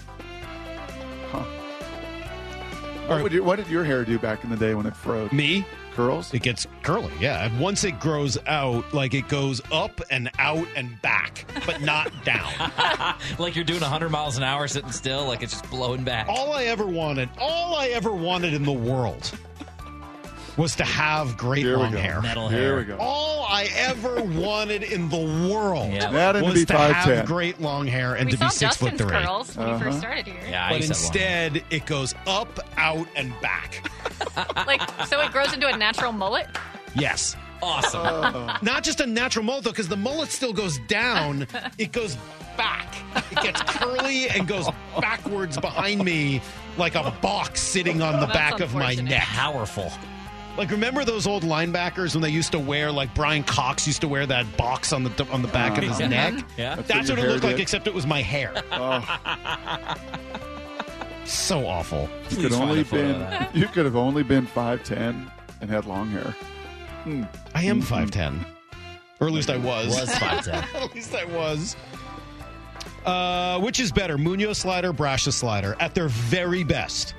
Speaker 5: Huh.
Speaker 3: All
Speaker 5: What,
Speaker 3: right.
Speaker 5: would you, what did your hair do back in the day when it froze?
Speaker 3: Me,
Speaker 5: Curls?
Speaker 3: it gets curly. Yeah, and once it grows out, like it goes up and out and back, but not down.
Speaker 6: Like you're doing one hundred miles an hour sitting still, like it's just blowing back.
Speaker 3: All I ever wanted, all I ever wanted in the world was to have great
Speaker 5: Here we
Speaker 3: long
Speaker 5: go.
Speaker 3: hair.
Speaker 6: Metal
Speaker 5: Here
Speaker 6: hair.
Speaker 5: we go.
Speaker 3: All I ever wanted in the world
Speaker 6: Yeah.
Speaker 5: That and to
Speaker 3: was
Speaker 5: be
Speaker 3: to
Speaker 5: five
Speaker 3: have
Speaker 5: ten.
Speaker 3: great long hair and
Speaker 10: we
Speaker 3: to
Speaker 10: saw
Speaker 3: be six foot
Speaker 10: Justin's
Speaker 3: three.
Speaker 10: curls when he
Speaker 5: Uh-huh.
Speaker 10: first started here.
Speaker 6: Yeah, I
Speaker 3: But
Speaker 6: used to have long hair.
Speaker 3: instead, it goes up, out, and back.
Speaker 10: Like, so it grows into a natural mullet?
Speaker 3: Yes.
Speaker 6: Awesome.
Speaker 5: Oh.
Speaker 3: Not just a natural mullet, though, because the mullet still goes down. It goes back. It gets curly and goes backwards behind me like a box sitting on the
Speaker 10: That's
Speaker 3: back of my
Speaker 10: unfortunate.
Speaker 3: neck.
Speaker 6: Powerful.
Speaker 3: Like, remember those old linebackers when they used to wear, like Brian Cox used to wear that box on the on the back of his
Speaker 6: Uh-huh.
Speaker 3: neck?
Speaker 6: Yeah.
Speaker 5: That's
Speaker 3: That's
Speaker 5: what
Speaker 3: what
Speaker 5: your
Speaker 3: it looked
Speaker 5: hair
Speaker 3: like,
Speaker 5: did?
Speaker 3: except it was my hair.
Speaker 5: Oh,
Speaker 3: So awful.
Speaker 5: you
Speaker 6: Please
Speaker 5: could
Speaker 6: find
Speaker 5: only
Speaker 6: a photo of
Speaker 5: been
Speaker 6: that.
Speaker 5: you could have only been five ten and had long hair.
Speaker 3: I am five ten. Or at least I was.
Speaker 6: Was five ten.
Speaker 3: At least I was. Uh, which is better, Munoz slider, Brasha slider? At their very best.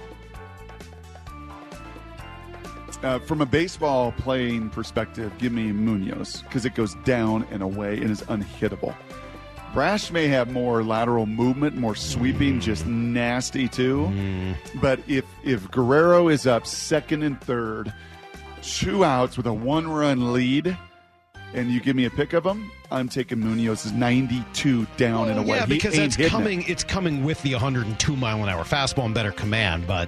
Speaker 5: Uh, from a baseball playing perspective, give me Munoz because it goes down and away and is unhittable. Brash may have more lateral movement, more sweeping, just nasty too. But if if Guerrero is up second and third, two outs with a one-run lead, and you give me a pick of him, I'm taking Munoz's ninety-two down and away.
Speaker 3: Yeah,
Speaker 5: He
Speaker 3: because
Speaker 5: ain't
Speaker 3: it's
Speaker 5: hitting
Speaker 3: coming.
Speaker 5: it.
Speaker 3: It's coming with the one hundred two mile an hour fastball and better command. But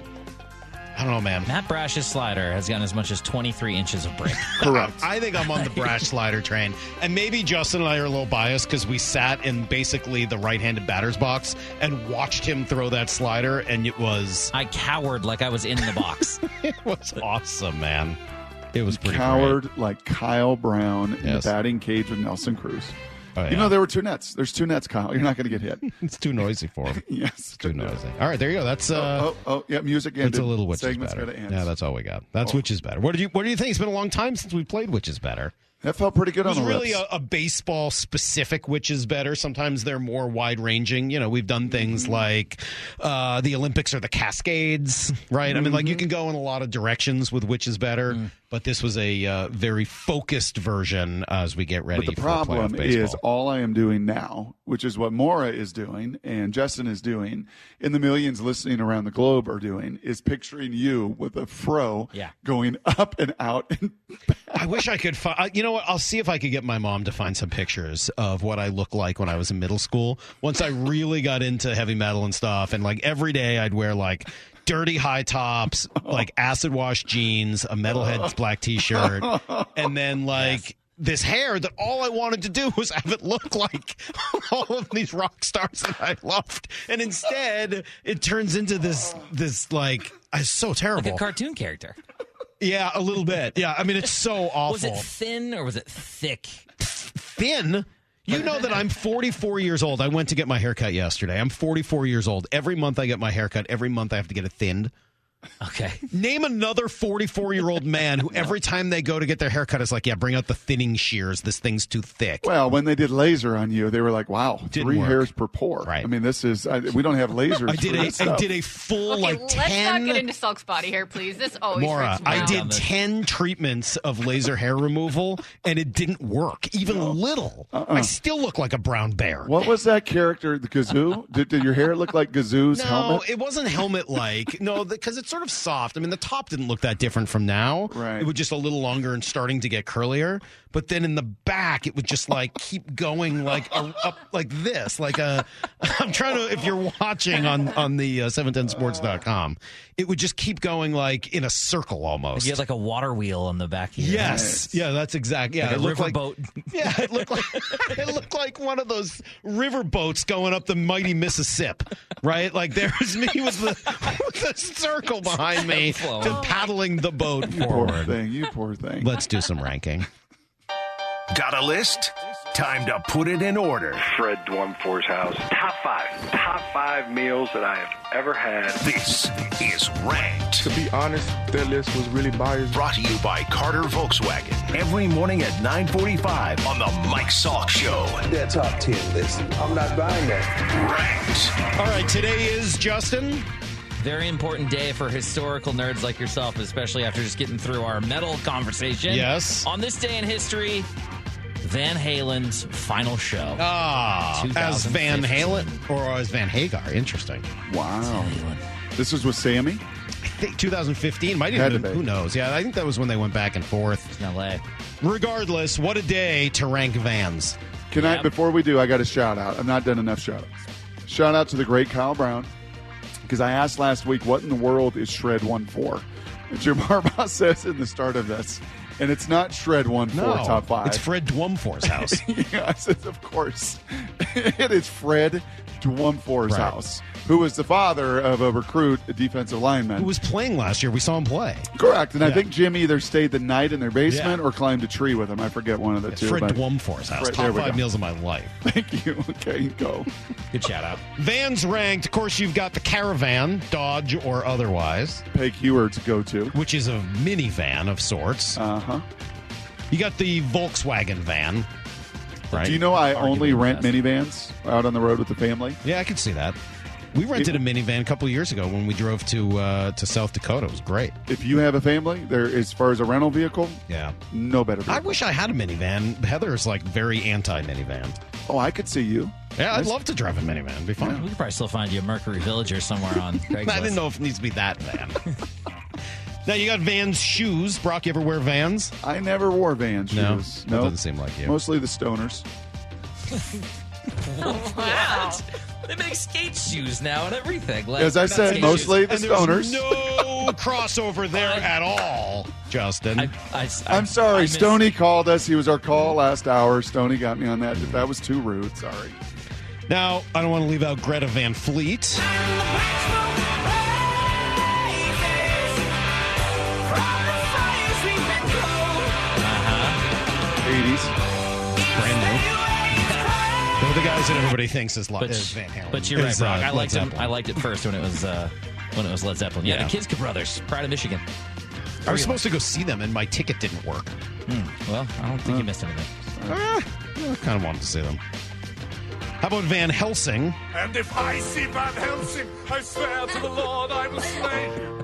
Speaker 3: I don't know, man.
Speaker 6: Matt Brash's slider has gotten as much as twenty-three inches of break.
Speaker 5: Correct.
Speaker 3: I think I'm on the Brash slider train. And maybe Justin and I are a little biased because we sat in basically the right-handed batter's box and watched him throw that slider, and it was...
Speaker 6: I cowered like I was in the box.
Speaker 3: It was awesome, man. It was pretty
Speaker 5: Coward
Speaker 3: great.
Speaker 5: like Kyle Brown in
Speaker 3: Yes.
Speaker 5: the batting cage with Nelson Cruz.
Speaker 3: Oh, yeah.
Speaker 5: You know, there were two nets. There's two nets, Kyle. You're not going to get hit.
Speaker 3: It's too noisy for him.
Speaker 5: Yes.
Speaker 3: It's too noisy. All right, there you go. That's uh,
Speaker 5: oh, oh, oh, yeah, music ended.
Speaker 3: It's a little Which
Speaker 5: Segment's
Speaker 3: is Better.
Speaker 5: gotta end.
Speaker 3: Yeah, that's all we got. That's
Speaker 5: Oh.
Speaker 3: Which is Better. What did you What do you think? It's been a long time since we played Which is Better.
Speaker 5: That felt pretty good
Speaker 3: It was
Speaker 5: on the
Speaker 3: really
Speaker 5: lips.
Speaker 3: a, a baseball specific Which is Better. Sometimes they're more wide ranging. You know, we've done things like uh, the Olympics or the Cascades, right? I mean, like you can go in a lot of directions with Which is Better, but this was a uh, very focused version as we get ready
Speaker 5: But the
Speaker 3: for playoff
Speaker 5: problem
Speaker 3: baseball.
Speaker 5: is all I am doing now, which is what Maura is doing and Justin is doing, and the millions listening around the globe are doing, is picturing you with a fro
Speaker 6: Yeah.
Speaker 5: going up and out. And
Speaker 3: I wish I could find. You know what? I'll see if I could get my mom to find some pictures of what I looked like when I was in middle school. Once I really got into heavy metal and stuff, and like every day I'd wear like dirty high tops, like acid wash jeans, a metalhead's black T-shirt, and then like. This hair that all I wanted to do was have it look like all of these rock stars that I loved, and instead it turns into this this like it's so terrible,
Speaker 6: Like a cartoon character.
Speaker 3: yeah, a little bit, yeah. I mean, it's so awful.
Speaker 6: Was it thin or was it thick?
Speaker 3: Thin? You know that I'm forty-four years old. I went to get my haircut yesterday. I'm forty-four years old. Every month I get my haircut. Every month I have to get it thinned.
Speaker 6: Okay.
Speaker 3: Name another forty-four-year-old man who every time they go to get their haircut is like, yeah, bring out the thinning shears. This thing's too thick.
Speaker 5: well, when they did laser on you, they were like, wow,
Speaker 3: Didn't
Speaker 5: three
Speaker 3: work.
Speaker 5: hairs per pore.
Speaker 3: Right.
Speaker 5: I mean, this is, I, we don't have lasers.
Speaker 3: I did
Speaker 5: for
Speaker 3: a
Speaker 5: this
Speaker 3: I
Speaker 5: stuff.
Speaker 3: did a full
Speaker 10: Okay,
Speaker 3: like
Speaker 10: let's
Speaker 3: ten.
Speaker 10: not get into Sulk's body hair, please. This always
Speaker 3: Maura,
Speaker 10: freaks me
Speaker 3: I
Speaker 10: out.
Speaker 3: did ten treatments of laser hair removal, and it didn't work, even a little.
Speaker 5: Uh-uh.
Speaker 3: I still look like a brown bear.
Speaker 5: What was that character, the Gazoo? Did, did your hair look like Gazoo's
Speaker 3: No,
Speaker 5: helmet?
Speaker 3: it wasn't helmet-like. No, because it's sort of soft. I mean, the top didn't look that different from now.
Speaker 5: Right.
Speaker 3: It was just a little longer and starting to get curlier. But then in the back, it would just like keep going like a, up like this, like a. I'm trying to. If you're watching on on the uh, seven ten sports dot com, it would just keep going like in a circle almost.
Speaker 6: You had like a water wheel on the back of your
Speaker 3: Yes,
Speaker 6: head.
Speaker 3: yeah, that's exactly. Yeah,
Speaker 6: Like a
Speaker 3: it looked like
Speaker 6: riverboat.
Speaker 3: yeah, it looked like it looked like one of those river boats going up the mighty Mississippi, right? Like there was me with the with the circle behind me,
Speaker 6: Flow.
Speaker 3: to paddling the boat
Speaker 5: You poor
Speaker 3: forward.
Speaker 5: thing. You poor thing.
Speaker 3: Let's do some ranking.
Speaker 1: Got a list? Time to put it in order.
Speaker 11: Fred Dwumfor's house. Top five. Top five meals that I have ever had.
Speaker 1: This is Ranked.
Speaker 12: To be honest, that list was really biased.
Speaker 1: Brought to you by Carter Volkswagen. Every morning at nine forty-five on the Mike Salk Show.
Speaker 13: That top ten list. I'm not buying that.
Speaker 1: Ranked.
Speaker 3: All right, today is Justin.
Speaker 6: Very important day for historical nerds like yourself, especially after just getting through our metal conversation.
Speaker 3: Yes.
Speaker 6: On this day in history, Van Halen's final show.
Speaker 3: Ah, as Van
Speaker 6: twenty fifteen.
Speaker 3: Halen or as Van Hagar. Interesting.
Speaker 5: Wow. This was with Sammy?
Speaker 3: I think two thousand fifteen might
Speaker 5: Had
Speaker 3: even
Speaker 5: to
Speaker 3: been.
Speaker 5: be.
Speaker 3: Who knows? Yeah, I think that was when they went back and forth.
Speaker 6: It's in L A.
Speaker 3: Regardless, what a day to rank Vans.
Speaker 5: Can I,
Speaker 6: Yep.
Speaker 5: before we do, I got a shout out. I've not done enough shout outs. Shout out to the great Kyle Brown, because I asked last week, what in the world is Shred one four? And Jim Harbaugh says in the start of this, and it's not Shred one four
Speaker 3: No,
Speaker 5: top five.
Speaker 3: it's Fred Dwumfor's house.
Speaker 5: Yeah, I said, of course. It is Fred Dwumfor's
Speaker 3: Right.
Speaker 5: house, who was the father of a recruit, a defensive lineman.
Speaker 3: Who was playing last year. We saw him play.
Speaker 5: Correct. And I
Speaker 3: Yeah.
Speaker 5: think Jim either stayed the night in their basement
Speaker 3: Yeah.
Speaker 5: or climbed a tree with him. I forget one of the two.
Speaker 3: Fred
Speaker 5: but-
Speaker 3: Dwumfor's house.
Speaker 5: Fred- there
Speaker 3: Top
Speaker 5: we
Speaker 3: five
Speaker 5: go.
Speaker 3: meals of my life.
Speaker 5: Thank you. Okay, go.
Speaker 6: Good shout out.
Speaker 3: Vans ranked. Of course, you've got the Caravan, Dodge or otherwise,
Speaker 5: Peg Heward's go-to.
Speaker 3: which is a minivan of sorts.
Speaker 5: Uh-huh.
Speaker 3: You got the Volkswagen van. Right?
Speaker 5: Do you know I only
Speaker 6: Arguably
Speaker 5: rent
Speaker 6: the
Speaker 5: minivans out on the road with the family?
Speaker 3: Yeah, I can see that. We rented a minivan a couple of years ago when we drove to uh, to South Dakota. It was great.
Speaker 5: If you have a family, there as far as a rental vehicle,
Speaker 3: Yeah.
Speaker 5: no better vehicle.
Speaker 3: I wish I had a minivan. Heather's like very anti-minivan.
Speaker 5: Oh, I could see you.
Speaker 3: Yeah, I'd
Speaker 5: Nice.
Speaker 3: love to drive a minivan. It'd be fun.
Speaker 6: We could probably still find you a Mercury Villager somewhere on Craigslist.
Speaker 3: I didn't know if it needs to be that van. Now, you got Vans shoes. Brock, you ever wear Vans?
Speaker 5: I never wore Vans
Speaker 3: No,
Speaker 5: shoes.
Speaker 3: that
Speaker 5: No,
Speaker 3: doesn't seem like you.
Speaker 5: Mostly the stoners.
Speaker 6: Wow. They make skate shoes now and everything. Like,
Speaker 5: As I
Speaker 6: not
Speaker 5: said,
Speaker 6: skate
Speaker 5: mostly
Speaker 6: shoes.
Speaker 5: the stoners.
Speaker 3: No crossover there at all, Justin.
Speaker 6: I, I,
Speaker 5: I'm sorry.
Speaker 6: I miss-
Speaker 5: Stoney called us. He was our call last hour. Stoney got me on that. That was too rude. Sorry.
Speaker 3: Now, I don't want to leave out Greta Van Fleet.
Speaker 5: eighties.
Speaker 3: Brand new. They're the guys that everybody thinks is,
Speaker 6: But,
Speaker 3: is Van Halen.
Speaker 6: but you're right,
Speaker 3: Is,
Speaker 6: Brock.
Speaker 3: uh,
Speaker 6: I
Speaker 3: Led
Speaker 6: liked it.
Speaker 3: Zeppelin.
Speaker 6: I liked it first when it was uh, when it was Led Zeppelin. Yeah,
Speaker 3: Yeah.
Speaker 6: the Kiska Brothers, Pride of Michigan.
Speaker 3: I was supposed to go see them, and my ticket didn't work.
Speaker 6: Hmm. Well, I don't think you missed anything.
Speaker 3: Ah, I kind of wanted to see them. How about Van Helsing?
Speaker 14: And if I see Van Helsing, I swear to the Lord I will slay him.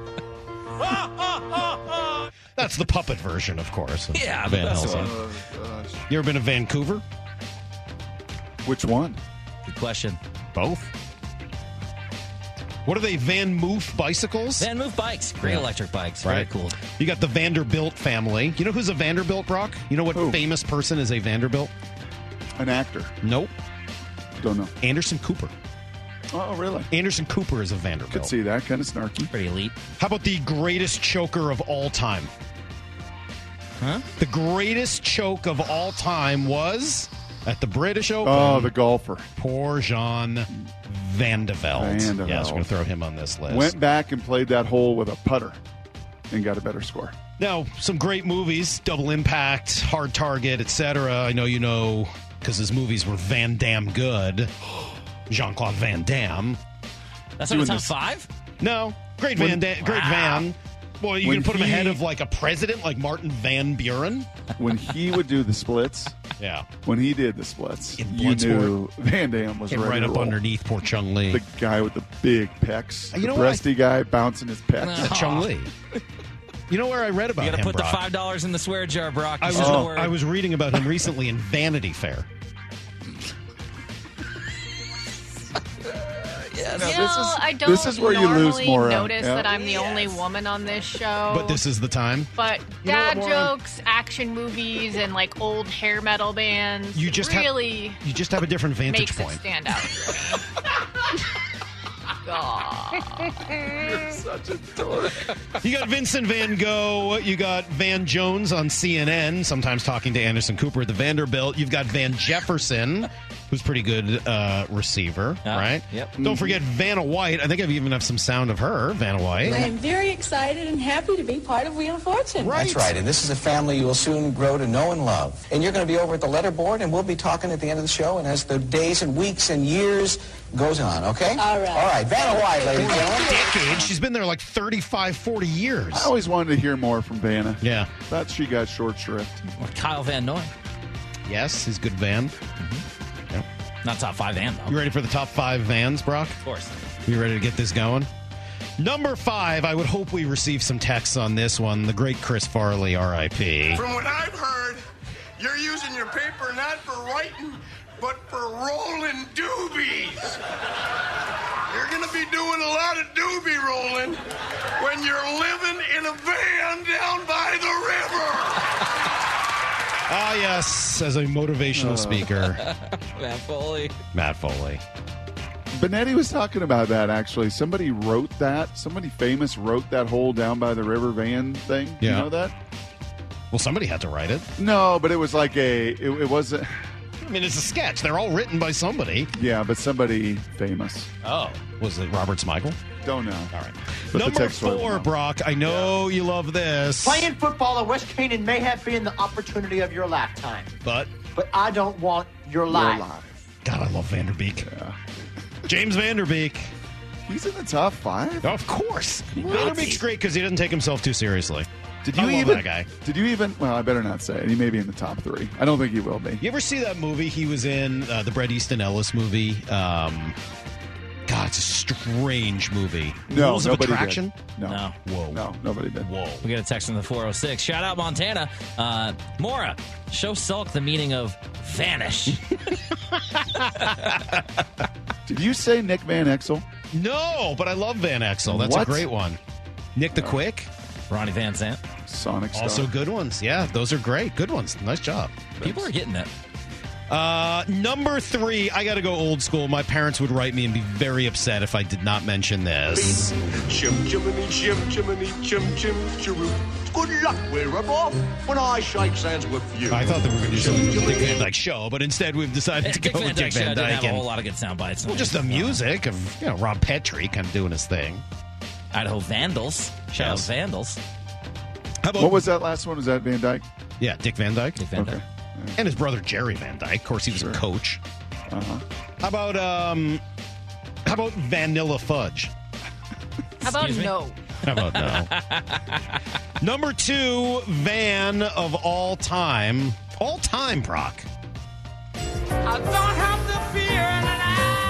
Speaker 3: That's the puppet version, of course. Of
Speaker 6: Yeah,
Speaker 3: Van
Speaker 6: that's
Speaker 3: Helsing.
Speaker 6: the
Speaker 5: Oh, gosh.
Speaker 3: You ever been to Vancouver?
Speaker 5: Which one?
Speaker 6: Good question.
Speaker 3: Both. What are they? Van Moof bicycles?
Speaker 6: Van Move bikes, great
Speaker 3: Yeah.
Speaker 6: electric bikes, very
Speaker 3: Right.
Speaker 6: cool.
Speaker 3: You got the Vanderbilt family. You know who's a Vanderbilt, Brock? You know what
Speaker 5: Who?
Speaker 3: famous person is a Vanderbilt?
Speaker 5: An actor.
Speaker 3: Nope.
Speaker 5: Don't know.
Speaker 3: Anderson Cooper.
Speaker 5: Oh, really?
Speaker 3: Anderson Cooper is a Vanderbilt.
Speaker 5: Could see that. Kind of snarky.
Speaker 6: Pretty elite.
Speaker 3: How about the greatest choker of all time?
Speaker 6: Huh?
Speaker 3: The greatest choke of all time was at the British Open.
Speaker 5: Oh, the golfer.
Speaker 3: Poor Jean Van de Velde.
Speaker 5: Van de
Speaker 3: Yes,
Speaker 5: Velde.
Speaker 3: we're going to throw him on this list.
Speaker 5: Went back and played that hole with a putter and got a better score.
Speaker 3: Now, some great movies, Double Impact, Hard Target, et cetera. I know you know because his movies were Van Damme good. Jean-Claude Van Damme.
Speaker 6: That's not a
Speaker 5: Doing
Speaker 6: top
Speaker 5: this-
Speaker 6: five?
Speaker 3: No, great
Speaker 5: When-
Speaker 3: Van Damme, great
Speaker 6: Wow.
Speaker 3: Van. Well, you
Speaker 5: When
Speaker 3: can put him
Speaker 5: he-
Speaker 3: ahead of like a president, like Martin Van Buren.
Speaker 5: When he would do the splits,
Speaker 3: Yeah,
Speaker 5: when he did the splits,
Speaker 3: In
Speaker 5: you
Speaker 3: Bloodsport.
Speaker 5: knew Van Damme was
Speaker 3: him
Speaker 5: ready
Speaker 3: right
Speaker 5: to
Speaker 3: up
Speaker 5: roll.
Speaker 3: underneath poor Chung Lee.
Speaker 5: The guy with the big pecs.
Speaker 3: You
Speaker 5: the
Speaker 3: know what I-
Speaker 5: breasty guy bouncing his pecs.
Speaker 6: No.
Speaker 3: Chung Lee. You know where I read about
Speaker 6: You got to
Speaker 3: him,
Speaker 6: put the
Speaker 3: Brock?
Speaker 6: five dollars in the swear jar, Brock. You
Speaker 3: I was,
Speaker 6: said the word.
Speaker 3: I was reading about him recently in Vanity Fair.
Speaker 6: Yes.
Speaker 5: Now,
Speaker 10: You
Speaker 5: this
Speaker 10: know,
Speaker 5: is-
Speaker 10: I don't
Speaker 5: this is where you lose
Speaker 10: normally
Speaker 5: more, uh,
Speaker 10: notice
Speaker 5: yeah.
Speaker 10: that I'm the only woman on this show.
Speaker 3: But this is the time.
Speaker 10: But
Speaker 3: You know what,
Speaker 10: dad
Speaker 3: Maura?
Speaker 10: jokes, action movies, and like old hair metal bands
Speaker 3: You just have-
Speaker 10: really
Speaker 3: You just have a different vantage
Speaker 10: makes
Speaker 3: point.
Speaker 10: it stand out for me. God.
Speaker 5: You're such a dork.
Speaker 3: You got Vincent Van Gogh. You got Van Jones on C N N, sometimes talking to Anderson Cooper at the Vanderbilt. You've got Van Jefferson, who's pretty good uh, receiver,
Speaker 6: Ah,
Speaker 3: right?
Speaker 6: yep.
Speaker 3: Don't forget Vanna White. I think I've even have some sound of her, Vanna White.
Speaker 15: I am very excited and happy to be part of Wheel of Fortune.
Speaker 16: That's right, and this is a family you will soon grow to know and love. And you're going to be over at the letterboard, and we'll be talking at the end of the show, and as the days and weeks and years goes on, okay?
Speaker 15: All right.
Speaker 16: All right, Vanna White, ladies and gentlemen.
Speaker 3: Decade. She's been there like thirty-five, forty years.
Speaker 5: I always wanted to hear more from Vanna.
Speaker 3: Yeah.
Speaker 5: Thought she got short shrift.
Speaker 6: Or Kyle Van Noy.
Speaker 3: Yes, he's good Van. Yep.
Speaker 6: Not top five Van, though.
Speaker 3: You ready for the top five Vans, Brock?
Speaker 6: Of course.
Speaker 3: You ready to get this going? Number five, I would hope we receive some texts on this one. The great Chris Farley, R I P
Speaker 14: From what I've heard, you're using your paper not for writing, but for rolling doobies. You're going to be doing a lot of doobie rolling when you're living in a van down by the river.
Speaker 3: Ah, yes, as a motivational speaker,
Speaker 6: Matt Foley.
Speaker 3: Matt Foley.
Speaker 5: Benetti was talking about that, actually. Somebody wrote that. Somebody famous wrote that whole down by the river van thing.
Speaker 3: Yeah.
Speaker 5: You know that?
Speaker 3: Well, somebody had to write it.
Speaker 5: No, but it was like a, it, it wasn't,
Speaker 3: I mean, it's a sketch. They're all written by somebody.
Speaker 5: yeah, but somebody famous.
Speaker 3: Oh. Was it Robert Smigel?
Speaker 5: Don't know.
Speaker 3: All right.
Speaker 5: But the
Speaker 3: Number
Speaker 5: text was
Speaker 3: four,
Speaker 5: no.
Speaker 3: Brock. I know you love this.
Speaker 17: Playing football at West Canaan may have been the opportunity of your lifetime,
Speaker 3: But,
Speaker 17: but I don't want your
Speaker 5: Your
Speaker 17: life.
Speaker 5: life.
Speaker 3: God, I love Vanderbeek.
Speaker 5: Yeah.
Speaker 3: James Vanderbeek.
Speaker 5: He's in the top five?
Speaker 3: Of course.
Speaker 5: What?
Speaker 3: Vanderbeek's great because he doesn't take himself too seriously.
Speaker 5: Did you
Speaker 3: I love
Speaker 5: even,
Speaker 3: that guy.
Speaker 5: Did you even, well, I better not say it. He may be in the top three. I don't think he will be.
Speaker 3: You ever see that movie he was in, uh, the Bret Easton Ellis movie? Um, God, it's a strange movie.
Speaker 5: No,
Speaker 3: Rules of
Speaker 5: nobody
Speaker 3: Attraction?
Speaker 5: did. No.
Speaker 6: No.
Speaker 3: Whoa.
Speaker 5: No, nobody did.
Speaker 3: Whoa.
Speaker 6: We got a text from the four oh six. Shout out Montana. Uh, Mora, show Sulk the meaning of vanish.
Speaker 5: Did you say Nick Van Exel?
Speaker 3: No, but I love Van Exel. That's
Speaker 5: What?
Speaker 3: a great one. Nick the Quick?
Speaker 6: Ronnie Van Zant.
Speaker 5: Sonic Star.
Speaker 3: Also good ones. Yeah, those are great. Good ones. Nice job.
Speaker 6: People are getting that.
Speaker 3: Uh, number three, I got to go old school. My parents would write me and be very upset if I did not mention this.
Speaker 14: Chim chimney, chim chimney, chim chim chiroo. Good luck where I'm off when I shake hands with you.
Speaker 3: I thought that we were going to do something with the Dick Van Dyke Show, but instead we've decided to
Speaker 6: Dick
Speaker 3: go
Speaker 6: Van
Speaker 3: with Dick
Speaker 6: Dyke Show
Speaker 3: Van
Speaker 6: didn't
Speaker 3: Dyke.
Speaker 6: have a
Speaker 3: and-
Speaker 6: whole lot of good sound bites.
Speaker 3: Well, just the music of, you know, Rob Petrie kind of doing his thing.
Speaker 6: Idaho Vandals. Shout
Speaker 3: Yes.
Speaker 6: out Vandals.
Speaker 3: How about
Speaker 5: What was that last one? Was that Van Dyke?
Speaker 3: Yeah, Dick Van Dyke.
Speaker 6: Dick Van Dyke.
Speaker 5: Okay.
Speaker 3: And his brother Jerry Van Dyke. Of course, he was
Speaker 5: Sure.
Speaker 3: a coach.
Speaker 5: Uh-huh.
Speaker 3: How about um, how about Vanilla Fudge?
Speaker 10: How about
Speaker 6: Excuse me?
Speaker 10: no?
Speaker 3: How about no? Number two, Van of all time, all time, Brock.
Speaker 14: I don't have the fear that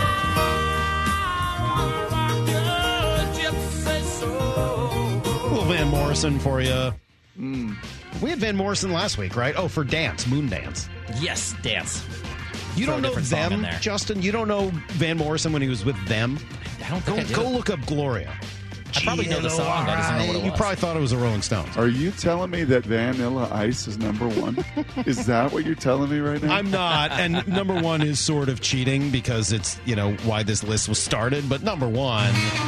Speaker 14: I want your gypsy soul.
Speaker 3: A little Van Morrison for you. We had Van Morrison last week, right? Oh, for Dance, Moon Dance.
Speaker 6: Yes, Dance.
Speaker 3: You
Speaker 6: Throw
Speaker 3: don't
Speaker 6: a
Speaker 3: know
Speaker 6: different song in
Speaker 3: them,
Speaker 6: there.
Speaker 3: Justin? You don't know Van Morrison when he was with them?
Speaker 6: I don't
Speaker 3: Go,
Speaker 6: think I do.
Speaker 3: go look up Gloria.
Speaker 6: I probably know the song, but I just don't know what it
Speaker 3: You
Speaker 6: was.
Speaker 3: probably thought it was the Rolling Stones.
Speaker 5: Are you telling me that Vanilla Ice is number one? Is that what you're telling me right now?
Speaker 3: I'm not, and number one is sort of cheating because it's, you know, why this list was started, but number one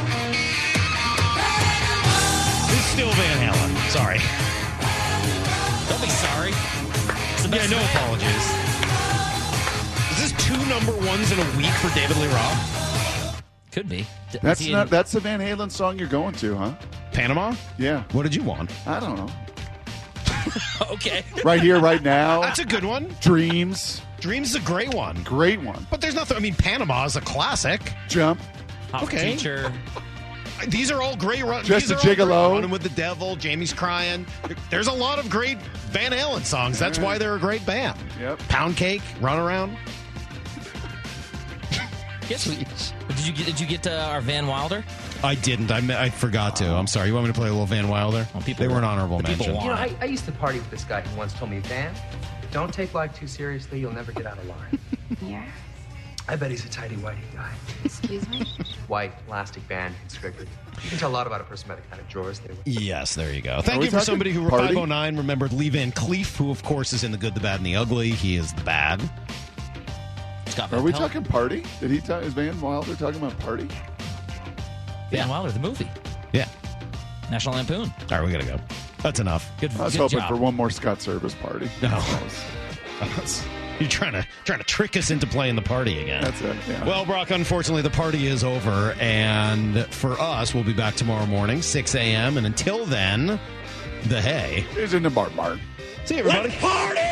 Speaker 3: is still Van Halen. Sorry.
Speaker 6: Don't be sorry. It's the
Speaker 3: Yeah,
Speaker 6: best
Speaker 3: no
Speaker 6: man.
Speaker 3: apologies. Is this two number ones in a week for David Lee Roth?
Speaker 6: Could be. D-
Speaker 5: That's
Speaker 6: is he
Speaker 5: not.
Speaker 6: in-
Speaker 5: That's the Van Halen song you're going to, huh?
Speaker 3: Panama?
Speaker 5: Yeah.
Speaker 3: What did you want?
Speaker 5: I don't know.
Speaker 6: okay.
Speaker 5: Right here, right now.
Speaker 3: That's a good one.
Speaker 5: Dreams.
Speaker 3: Dreams is a great one.
Speaker 5: Great one.
Speaker 3: But there's nothing, I mean, Panama is a classic.
Speaker 5: Jump.
Speaker 6: Hot
Speaker 3: Okay.
Speaker 6: Teacher.
Speaker 3: These are all great runs.
Speaker 5: Just
Speaker 3: These
Speaker 5: a
Speaker 3: are all great.
Speaker 5: Gigolo.
Speaker 3: Running with the Devil, Jamie's Crying. There's a lot of great Van Halen songs. That's why they're a great band.
Speaker 5: Yep.
Speaker 3: Pound Cake, Run Around.
Speaker 6: Yes. Did you get? Did you get uh, our Van Wilder?
Speaker 3: I didn't. I, I forgot to. I'm sorry. You want me to play a little Van Wilder?
Speaker 6: Well, people
Speaker 3: they were an
Speaker 6: want-
Speaker 3: honorable
Speaker 6: the people
Speaker 3: mention.
Speaker 6: want-
Speaker 18: You know, I, I used to party with this guy who once told me, Van, don't take life too seriously. You'll never get out of line.
Speaker 15: Yeah.
Speaker 18: I bet he's a tighty-whitey guy.
Speaker 15: Excuse me?
Speaker 18: White, elastic band, constricted. You can tell a lot about a person by the kind of drawers they wear.
Speaker 3: Yes, there you go. Thank
Speaker 5: we
Speaker 3: you for
Speaker 5: talking
Speaker 3: somebody who
Speaker 5: party?
Speaker 3: five oh nine remembered Lee Van Cleef, who of course is in The Good, the Bad, and the Ugly. He is the bad.
Speaker 6: Scott
Speaker 5: Are we
Speaker 6: Van Pelt.
Speaker 5: talking party? Did he? Ta- is Van Wilder talking about party?
Speaker 6: Van Wilder, the movie,
Speaker 3: Yeah.
Speaker 6: National Lampoon.
Speaker 3: All right, we gotta go. That's enough.
Speaker 6: Good.
Speaker 5: I was
Speaker 6: good
Speaker 5: hoping
Speaker 6: job.
Speaker 5: for one more Scott Service party.
Speaker 3: No. You're trying to trying to trick us into playing the party again.
Speaker 5: That's it. Yeah.
Speaker 3: Well, Brock, unfortunately, the party is over. And for us, we'll be back tomorrow morning, six a.m. And until then, the hay.
Speaker 5: He's in the bar bar.
Speaker 3: See you, everybody.
Speaker 14: Party!